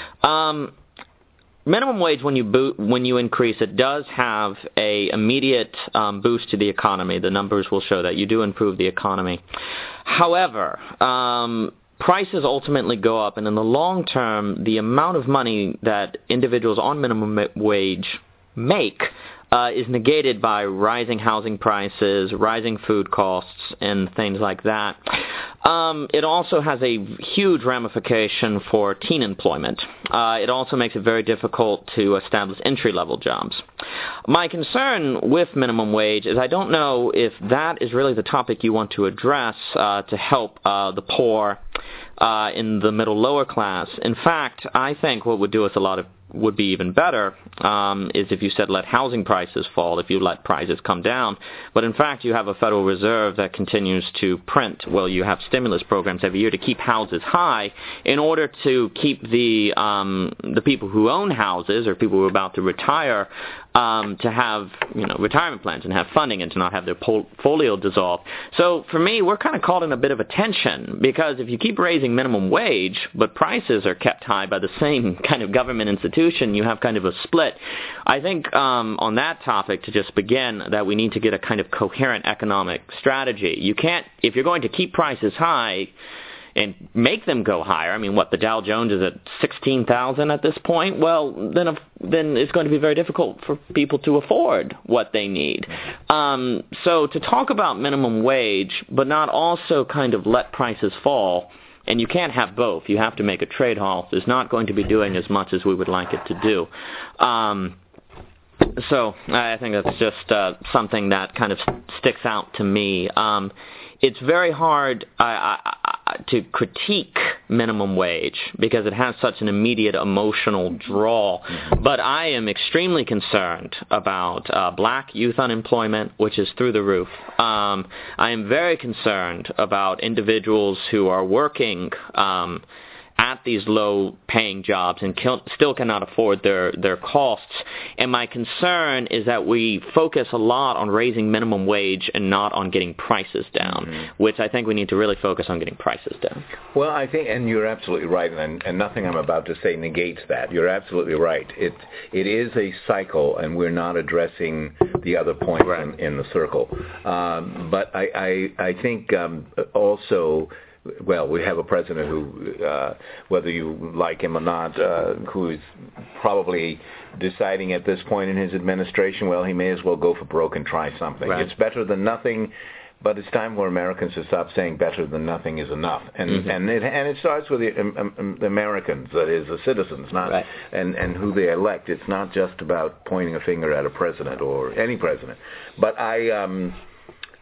Speaker 9: Minimum wage, when you increase it, does have a immediate boost to the economy. The numbers will show that you do improve the economy. However, prices ultimately go up, and in the long term, the amount of money that individuals on minimum wage make is negated by rising housing prices, rising food costs, and things like that. It also has a huge ramification for teen employment. It also makes it very difficult to establish entry-level jobs. My concern with minimum wage is I don't know if that is really the topic you want to address to help the poor in the middle lower class. In fact, I think what would do us would be even better is if you said let housing prices fall, if you let prices come down. But in fact, you have a Federal Reserve that continues to print. Well, you have stimulus programs every year to keep houses high in order to keep the people who own houses or people who are about to retire to have retirement plans and have funding and to not have their portfolio dissolved. So for me, we're kind of caught in a bit of a tension, because if you keep raising minimum wage but prices are kept high by the same kind of government institution, you have kind of a split. I think on that topic, to just begin, that we need to get a kind of coherent economic strategy. You can't, if you're going to keep prices high and make them go higher. I mean, the Dow Jones is at 16,000 at this point. Well, then it's going to be very difficult for people to afford what they need. So to talk about minimum wage, but not also kind of let prices fall, and you can't have both. You have to make a trade-off. Is not going to be doing as much as we would like it to do. So I think that's just something that kind of sticks out to me. It's very hard to critique minimum wage because it has such an immediate emotional draw. But I am extremely concerned about black youth unemployment, which is through the roof. I am very concerned about individuals who are working at these low-paying jobs and still cannot afford their costs. And my concern is that we focus a lot on raising minimum wage and not on getting prices down, which I think we need to really focus on getting prices down.
Speaker 7: Well, I think, and you're absolutely right, and nothing I'm about to say negates that. You're absolutely right. It is a cycle, and we're not addressing the other points in the circle. But I think also, well, we have a president who, whether you like him or not, who is probably deciding at this point in his administration, well, he may as well go for broke and try something. Right. It's better than nothing, but it's time for Americans to stop saying better than nothing is enough. And it starts with the Americans, that is, the citizens, not and who they elect. It's not just about pointing a finger at a president or any president. But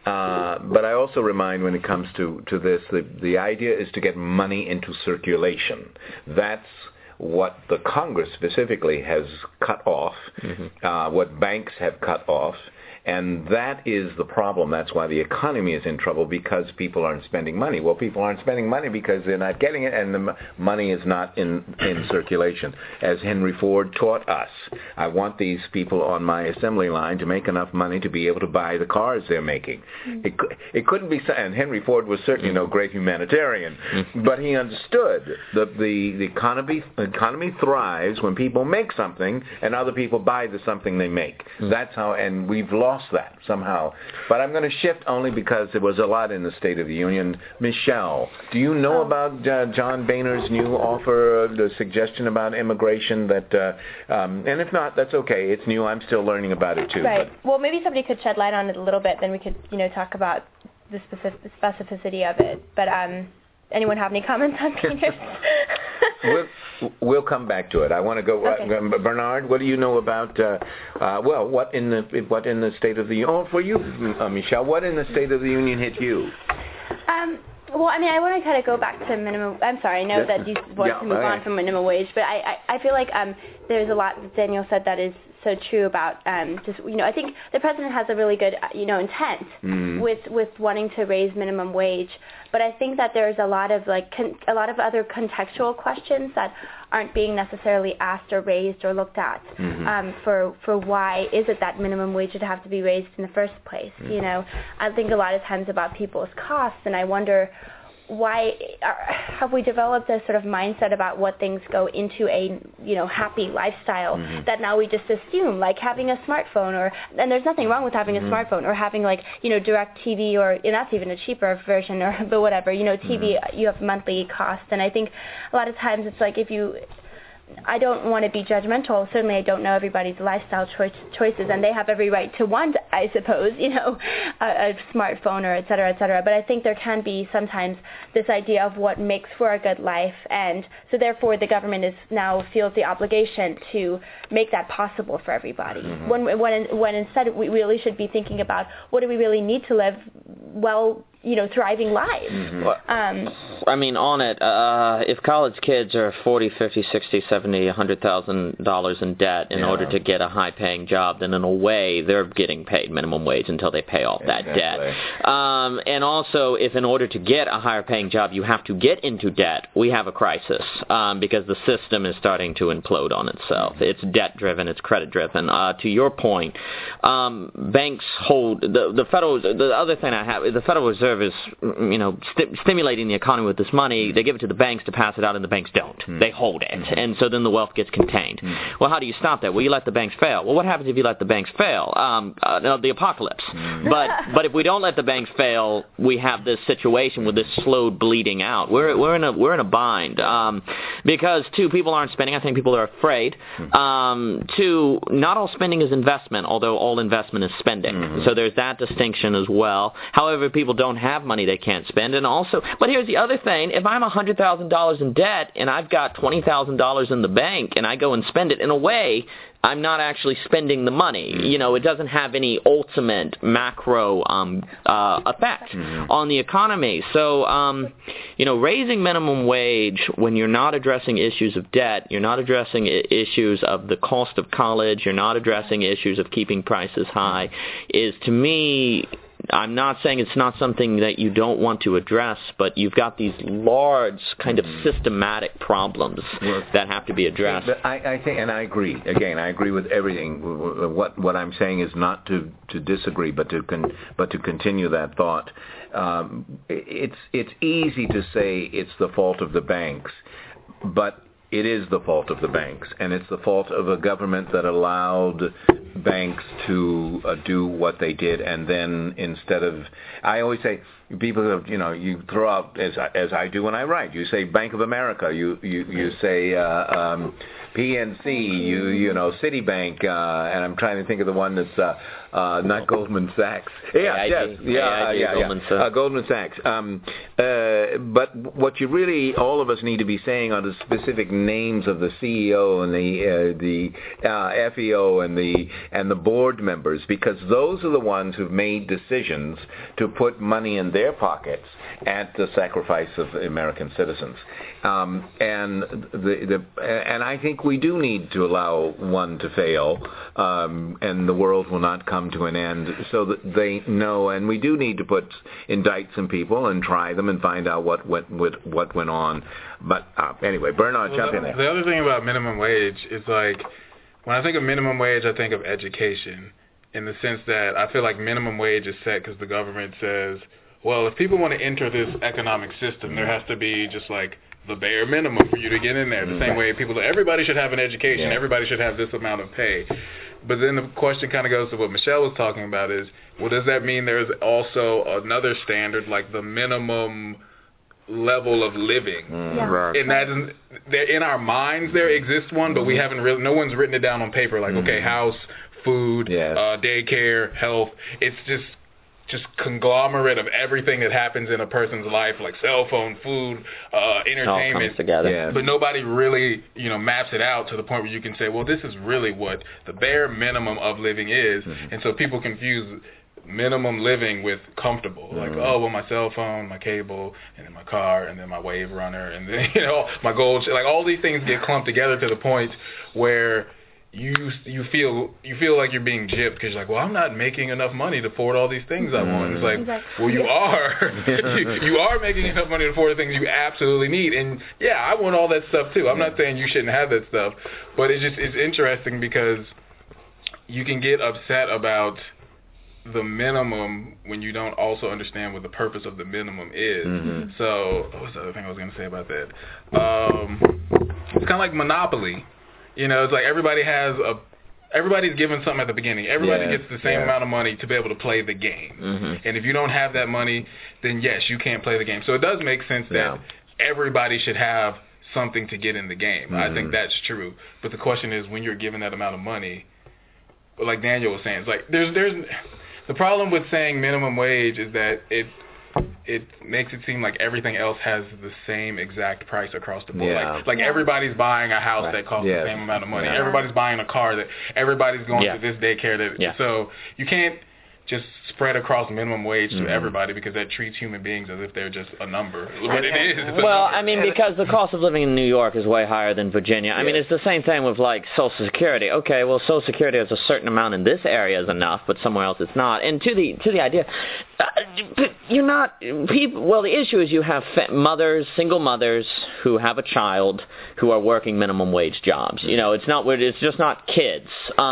Speaker 7: But I also remind when it comes to this, the idea is to get money into circulation. That's what the Congress specifically has cut off, what banks have cut off. And that is the problem. That's why the economy is in trouble, because people aren't spending money. Well, people aren't spending money because they're not getting it, and the money is not in circulation. As Henry Ford taught us, I want these people on my assembly line to make enough money to be able to buy the cars they're making. It couldn't be, and Henry Ford was certainly no great humanitarian, but he understood that the economy thrives when people make something and other people buy the something they make. That's how, and we've lost that somehow. But I'm going to shift only because there was a lot in the State of the Union. Michelle, do you know about John Boehner's new offer, the suggestion about immigration? That and if not, that's okay. It's new. I'm still learning about it too.
Speaker 4: Right. Well, maybe somebody could shed light on it a little bit. Then we could, talk about the specificity of it. But anyone have any comments on Boehner's?
Speaker 7: We'll come back to it. I want to go.
Speaker 4: Okay.
Speaker 7: Bernard, what do you know about? What in the State of the Union? Oh, for you, Michelle, what in the State of the Union hit you?
Speaker 4: Well, I want to kind of go back to minimum. I'm sorry, I know that you want to move on from minimum wage, but I feel like there's a lot that Daniel said that is so true about I think the president has a really good intent with wanting to raise minimum wage, but I think that there's a lot of other contextual questions that aren't being necessarily asked or raised or looked at for why is it that minimum wage should have to be raised in the first place. I think a lot of times about people's costs, and I wonder why have we developed a sort of mindset about what things go into a happy lifestyle that now we just assume, like having a smartphone, and there's nothing wrong with having a smartphone, or having direct TV, or that's even a cheaper version, but whatever, TV, you have monthly costs. And I think a lot of times it's like, I don't want to be judgmental. Certainly I don't know everybody's lifestyle choices, and they have every right to want, I suppose, a smartphone or et cetera, but I think there can be sometimes this idea of what makes for a good life, and so therefore the government now feels the obligation to make that possible for everybody. When instead we really should be thinking about what do we really need to live well, thriving lives.
Speaker 9: On it, if college kids are $40, $50, $60, $70, $100,000 in debt in order to get a high-paying job, then in a way they're getting paid minimum wage until they pay off that debt. And also, if in order to get a higher-paying job you have to get into debt, we have a crisis because the system is starting to implode on itself. It's debt-driven, it's credit-driven. To your point, banks hold the other thing I have is the Federal Reserve is, stimulating the economy with this money. They give it to the banks to pass it out, and the banks don't. They hold it, and so then the wealth gets contained. Well, how do you stop that? Well, you let the banks fail. Well, what happens if you let the banks fail? The apocalypse. But if we don't let the banks fail, we have this situation with this slow bleeding out. We're in a bind because two, people aren't spending. I think people are afraid. Two, not all spending is investment, although all investment is spending. So there's that distinction as well. However, people don't have money they can't spend. And also, but here's the other thing. If I'm $100,000 in debt and I've got $20,000 in the bank and I go and spend it, in a way, I'm not actually spending the money. It doesn't have any ultimate macro effect on the economy. So, raising minimum wage when you're not addressing issues of debt, you're not addressing issues of the cost of college, you're not addressing issues of keeping prices high, is, to me, I'm not saying it's not something that you don't want to address, but you've got these large kind of systematic problems that have to be addressed.
Speaker 7: But I think, and I agree. Again, I agree with everything. What I'm saying is not to disagree, but to continue that thought. It's easy to say it's the fault of the banks, but it is the fault of the banks, and it's the fault of a government that allowed banks to do what they did, and then instead of, I always say, people have, you throw out, as I do when I write, you say Bank of America, you say PNC, Citibank, and I'm trying to think of the one that's not Goldman Sachs. Goldman Sachs. But what you really, all of us need to be saying are the specific names of the CEO and the FEO and the and the board members, because those are the ones who've made decisions to put money in their pockets at the sacrifice of American citizens. And I think we do need to allow one to fail, and the world will not come to an end, so that they know. And we do need to indict some people and try them and find out what went on. But anyway, Bernard, jump in there.
Speaker 10: The other thing about minimum wage is, like, when I think of minimum wage, I think of education, in the sense that I feel like minimum wage is set because the government says, well, if people want to enter this economic system, there has to be just like the bare minimum for you to get in there. The same way everybody should have an education, everybody should have this amount of pay. But then the question kind of goes to what Michelle was talking about is, well, does that mean there's also another standard, like the minimum level of living? And that in our minds there exists one, but we haven't really, no one's written it down on paper, like, okay, house, food, daycare, health. It's just conglomerate of everything that happens in a person's life, like cell phone, food, entertainment.
Speaker 9: All comes together.
Speaker 10: But nobody really, maps it out to the point where you can say, well, this is really what the bare minimum of living is. And so people confuse minimum living with comfortable. Like, oh, well, my cell phone, my cable, and then my car, and then my Wave Runner, and then, my gold, like all these things get clumped together to the point where you feel like you're being gypped, because you're like, well, I'm not making enough money to afford all these things I want. It's like, well, you are. You are making enough money to afford the things you absolutely need. And yeah, I want all that stuff too. I'm not saying you shouldn't have that stuff, but it's interesting because you can get upset about the minimum when you don't also understand what the purpose of the minimum is. So what's the other thing I was going to say about that? It's kind of like Monopoly. It's like everybody's given something at the beginning. Everybody gets the same amount of money to be able to play the game. And if you don't have that money, then yes, you can't play the game. So it does make sense that everybody should have something to get in the game. I think that's true. But the question is, when you're given that amount of money, like Daniel was saying, it's like there's the problem with saying minimum wage is that it makes it seem like everything else has the same exact price across the board. Like everybody's buying a house that costs the same amount of money. Everybody's buying a car that everybody's going to this daycare. So you can't just spread across minimum wage to everybody, because that treats human beings as if they're just a number. But it is.
Speaker 9: Well, I mean, because the cost of living in New York is way higher than Virginia. I mean, it's the same thing with, like, Social Security. Okay, well, Social Security is a certain amount in this area is enough, but somewhere else it's not. And to the idea, you're not people. Well, the issue is you have single mothers who have a child who are working minimum wage jobs. It's just not kids.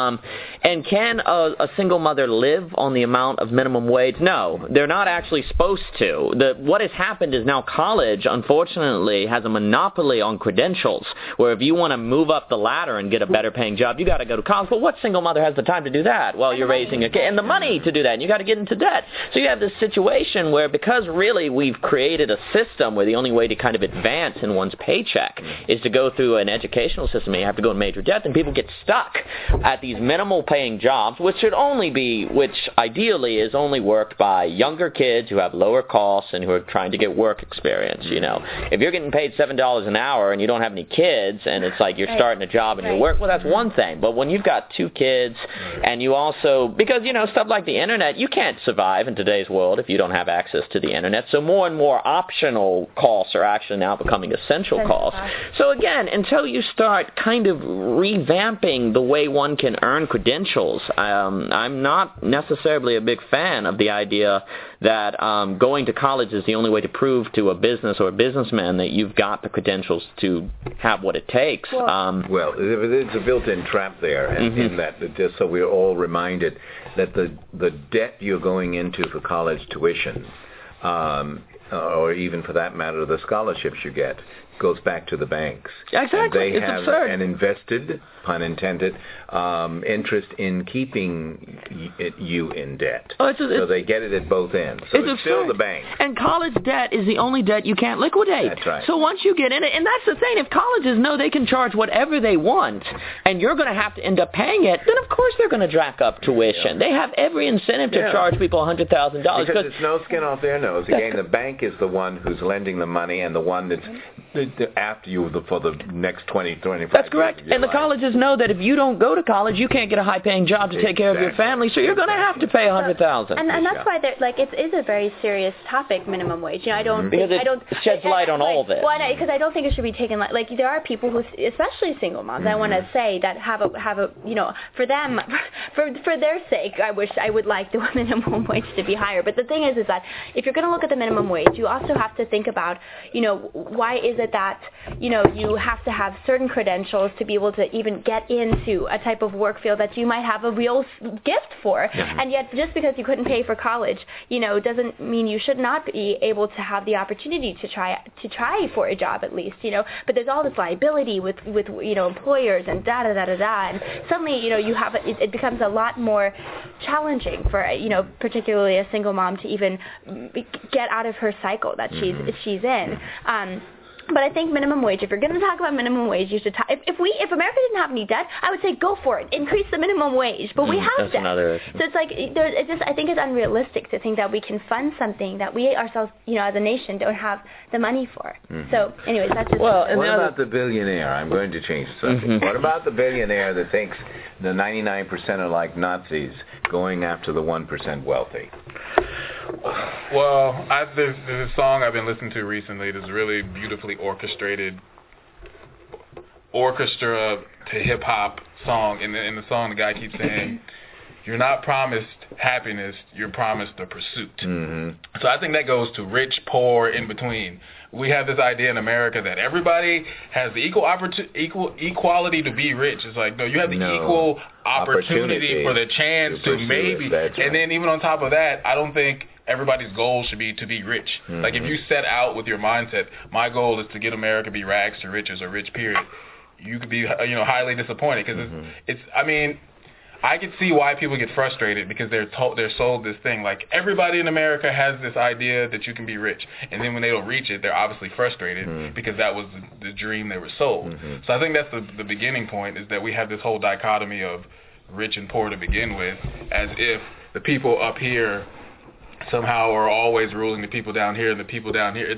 Speaker 9: And can a single mother live on the amount of minimum wage? No, they're not actually supposed to. What has happened is now college, unfortunately, has a monopoly on credentials, where if you want to move up the ladder and get a better paying job, you got to go to college. But what single mother has the time to do that while you're raising a kid, and the money to do that, and you got to get into debt? So you have this situation where, because really we've created a system where the only way to kind of advance in one's paycheck is to go through an educational system, and you have to go in major debt, and people get stuck at these minimal paying jobs, which ideally is only worked by younger kids who have lower costs and who are trying to get work experience. If you're getting paid $7 an hour and you don't have any kids, and it's like you're starting a job and you work, well, that's one thing. But when you've got 2 kids, and you also, because stuff like the internet, you can't survive in today's world if you don't have access to the internet. So more and more optional costs are actually now becoming essential costs. So again, until you start kind of revamping the way one can earn credentials, I'm not necessarily a big fan of the idea that going to college is the only way to prove to a business or a businessman that you've got the credentials to have what it takes.
Speaker 7: Well, it's a built-in trap there, in that, just so we're all reminded that the debt you're going into for college tuition, or even for that matter, the scholarships you get, goes back to the banks.
Speaker 9: Exactly.
Speaker 7: They have an invested, pun intended, interest in keeping you in debt. So they get it at both ends. So it's still the bank.
Speaker 9: And college debt is the only debt you can't liquidate.
Speaker 7: That's right.
Speaker 9: So once you get in it, and that's the thing, if colleges know they can charge whatever they want, and you're going to have to end up paying it, then of course they're going to jack up tuition. They have every incentive to charge people $100,000.
Speaker 7: Because it's no skin off their nose. Again, the bank is the one who's lending the money and the one that's
Speaker 11: after you for the next 20, 25
Speaker 9: That's correct.
Speaker 11: years of your
Speaker 9: And the
Speaker 11: life.
Speaker 9: colleges know that if you don't go to college, you can't get a high-paying job to take care of your family, so you're going to have to pay $100,000.
Speaker 4: And that's why it is a very serious topic, minimum wage. I don't
Speaker 9: because
Speaker 4: think,
Speaker 9: it sheds light on all this.
Speaker 4: Well, because I don't think it should be taken like there are people who, especially single moms, I want to say that have a for them, for their sake, I wish I would like the minimum wage to be higher. But the thing is that if you're going to look at the minimum wage, you also have to think about, why is it that, you have to have certain credentials to be able to even get into a type of work field that you might have a real gift for. And yet, just because you couldn't pay for college, doesn't mean you should not be able to have the opportunity to try for a job at least, But there's all this liability with employers and and suddenly, you have it becomes a lot more challenging for particularly a single mom to even get out of her cycle that she's in. But I think minimum wage, if you're going to talk about minimum wage, you should if America didn't have any debt, I would say go for it. Increase the minimum wage. But we have debt. So it's like, I think it's unrealistic to think that we can fund something that we ourselves, as a nation, don't have the money for. So anyways, that's just...
Speaker 11: Well, what about the billionaire? I'm going to change the subject. What about the billionaire that thinks the 99% are like Nazis going after the 1% wealthy?
Speaker 10: Well, there's a song I've been listening to recently that's really beautifully orchestrated orchestra to hip-hop song. In the song, the guy keeps saying, you're not promised happiness, you're promised a pursuit. So I think that goes to rich, poor, in between. We have this idea in America that everybody has the equal equality to be rich. It's like, no, you have the equal opportunity for the chance to maybe. And then even on top of that, I don't think everybody's goal should be to be rich. Like if you set out with your mindset, my goal is to get America to be rags to riches or rich period, you could be highly disappointed because I could see why people get frustrated because they're sold this thing like everybody in America has this idea that you can be rich, and then when they don't reach it, they're obviously frustrated because that was the dream they were sold. So I think that's the beginning point, is that we have this whole dichotomy of rich and poor to begin with, as if the people up here somehow are always ruling the people down here, and the people down here.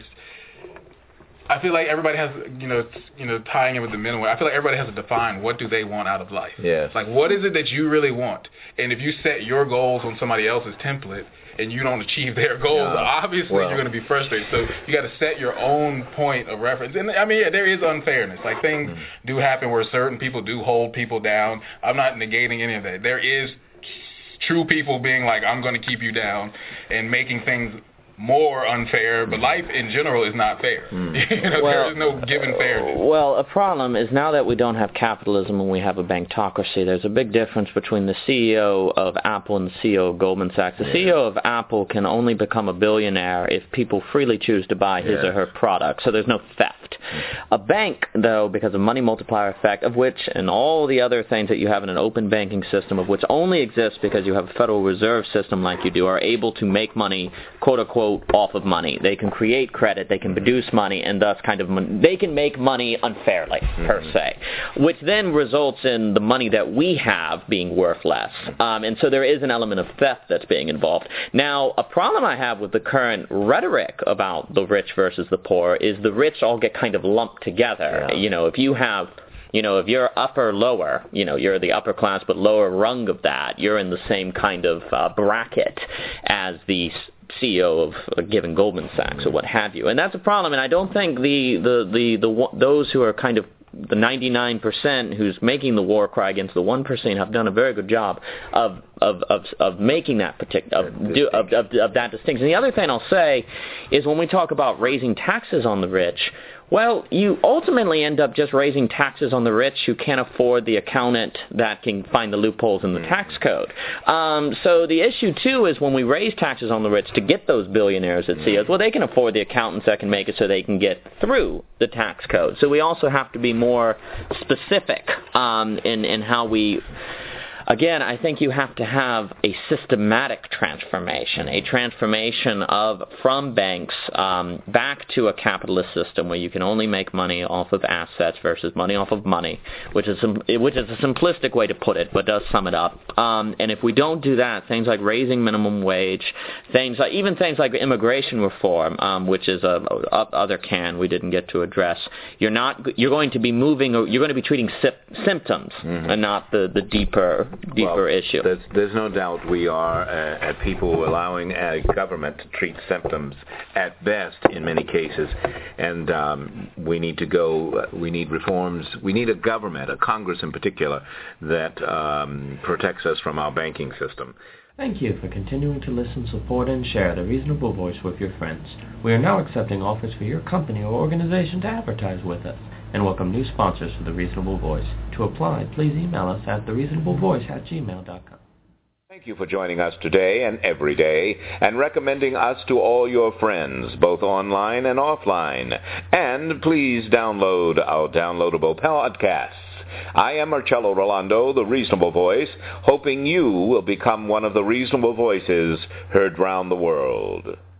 Speaker 10: I feel like everybody has, tying in with the minimum. I feel like everybody has to define what do they want out of life.
Speaker 11: Yes.
Speaker 10: Like, what is it that you really want? And if you set your goals on somebody else's template and you don't achieve their goals, obviously you're going to be frustrated. So you got to set your own point of reference. And there is unfairness. Like, things do happen where certain people do hold people down. I'm not negating any of that. There is true people being like, I'm going to keep you down and making things more unfair, but life in general is not fair. There is no given fairness.
Speaker 9: Well, a problem is now that we don't have capitalism and we have a bankocracy, there's a big difference between the CEO of Apple and the CEO of Goldman Sachs. The CEO of Apple can only become a billionaire if people freely choose to buy his or her product, so there's no theft. A bank, though, because of money multiplier effect, of which, and all the other things that you have in an open banking system, of which only exists because you have a Federal Reserve system like you do, are able to make money, quote-unquote, off of money. They can create credit, they can produce money, and thus they can make money unfairly, per se, which then results in the money that we have being worth less. And so there is an element of theft that's being involved. Now, a problem I have with the current rhetoric about the rich versus the poor is the rich all get kind of lumped together. If you have... if you're upper, lower, you're the upper class but lower rung of that, you're in the same kind of bracket as the CEO of a given Goldman Sachs or what have you. And that's a problem, and I don't think those who are kind of the 99% who's making the war cry against the 1% have done a very good job of making that of that distinction. The other thing I'll say is when we talk about raising taxes on the rich, well, you ultimately end up just raising taxes on the rich who can't afford the accountant that can find the loopholes in the tax code. So the issue, too, is when we raise taxes on the rich to get those billionaires at CEOs, well, they can afford the accountants that can make it so they can get through the tax code. So we also have to be more specific in how we... Again, I think you have to have a systematic transformation, a transformation from banks back to a capitalist system where you can only make money off of assets versus money off of money, which is a simplistic way to put it, but does sum it up. And if we don't do that, things like raising minimum wage, things like immigration reform, which is a other can we didn't get to address. You're going to be treating symptoms and not the deeper issue.
Speaker 11: There's no doubt we are people allowing government to treat symptoms at best in many cases, and we need reforms. We need a government, a Congress in particular, that protects us from our banking system.
Speaker 3: Thank you for continuing to listen, support, and share The Reasonable Voice with your friends. We are now accepting offers for your company or organization to advertise with us and welcome new sponsors for The Reasonable Voice. To apply, please email us at thereasonablevoice@gmail.com.
Speaker 7: Thank you for joining us today and every day and recommending us to all your friends, both online and offline. And please download our downloadable podcasts. I am Marcello Rolando, the Reasonable Voice, hoping you will become one of the reasonable voices heard round the world.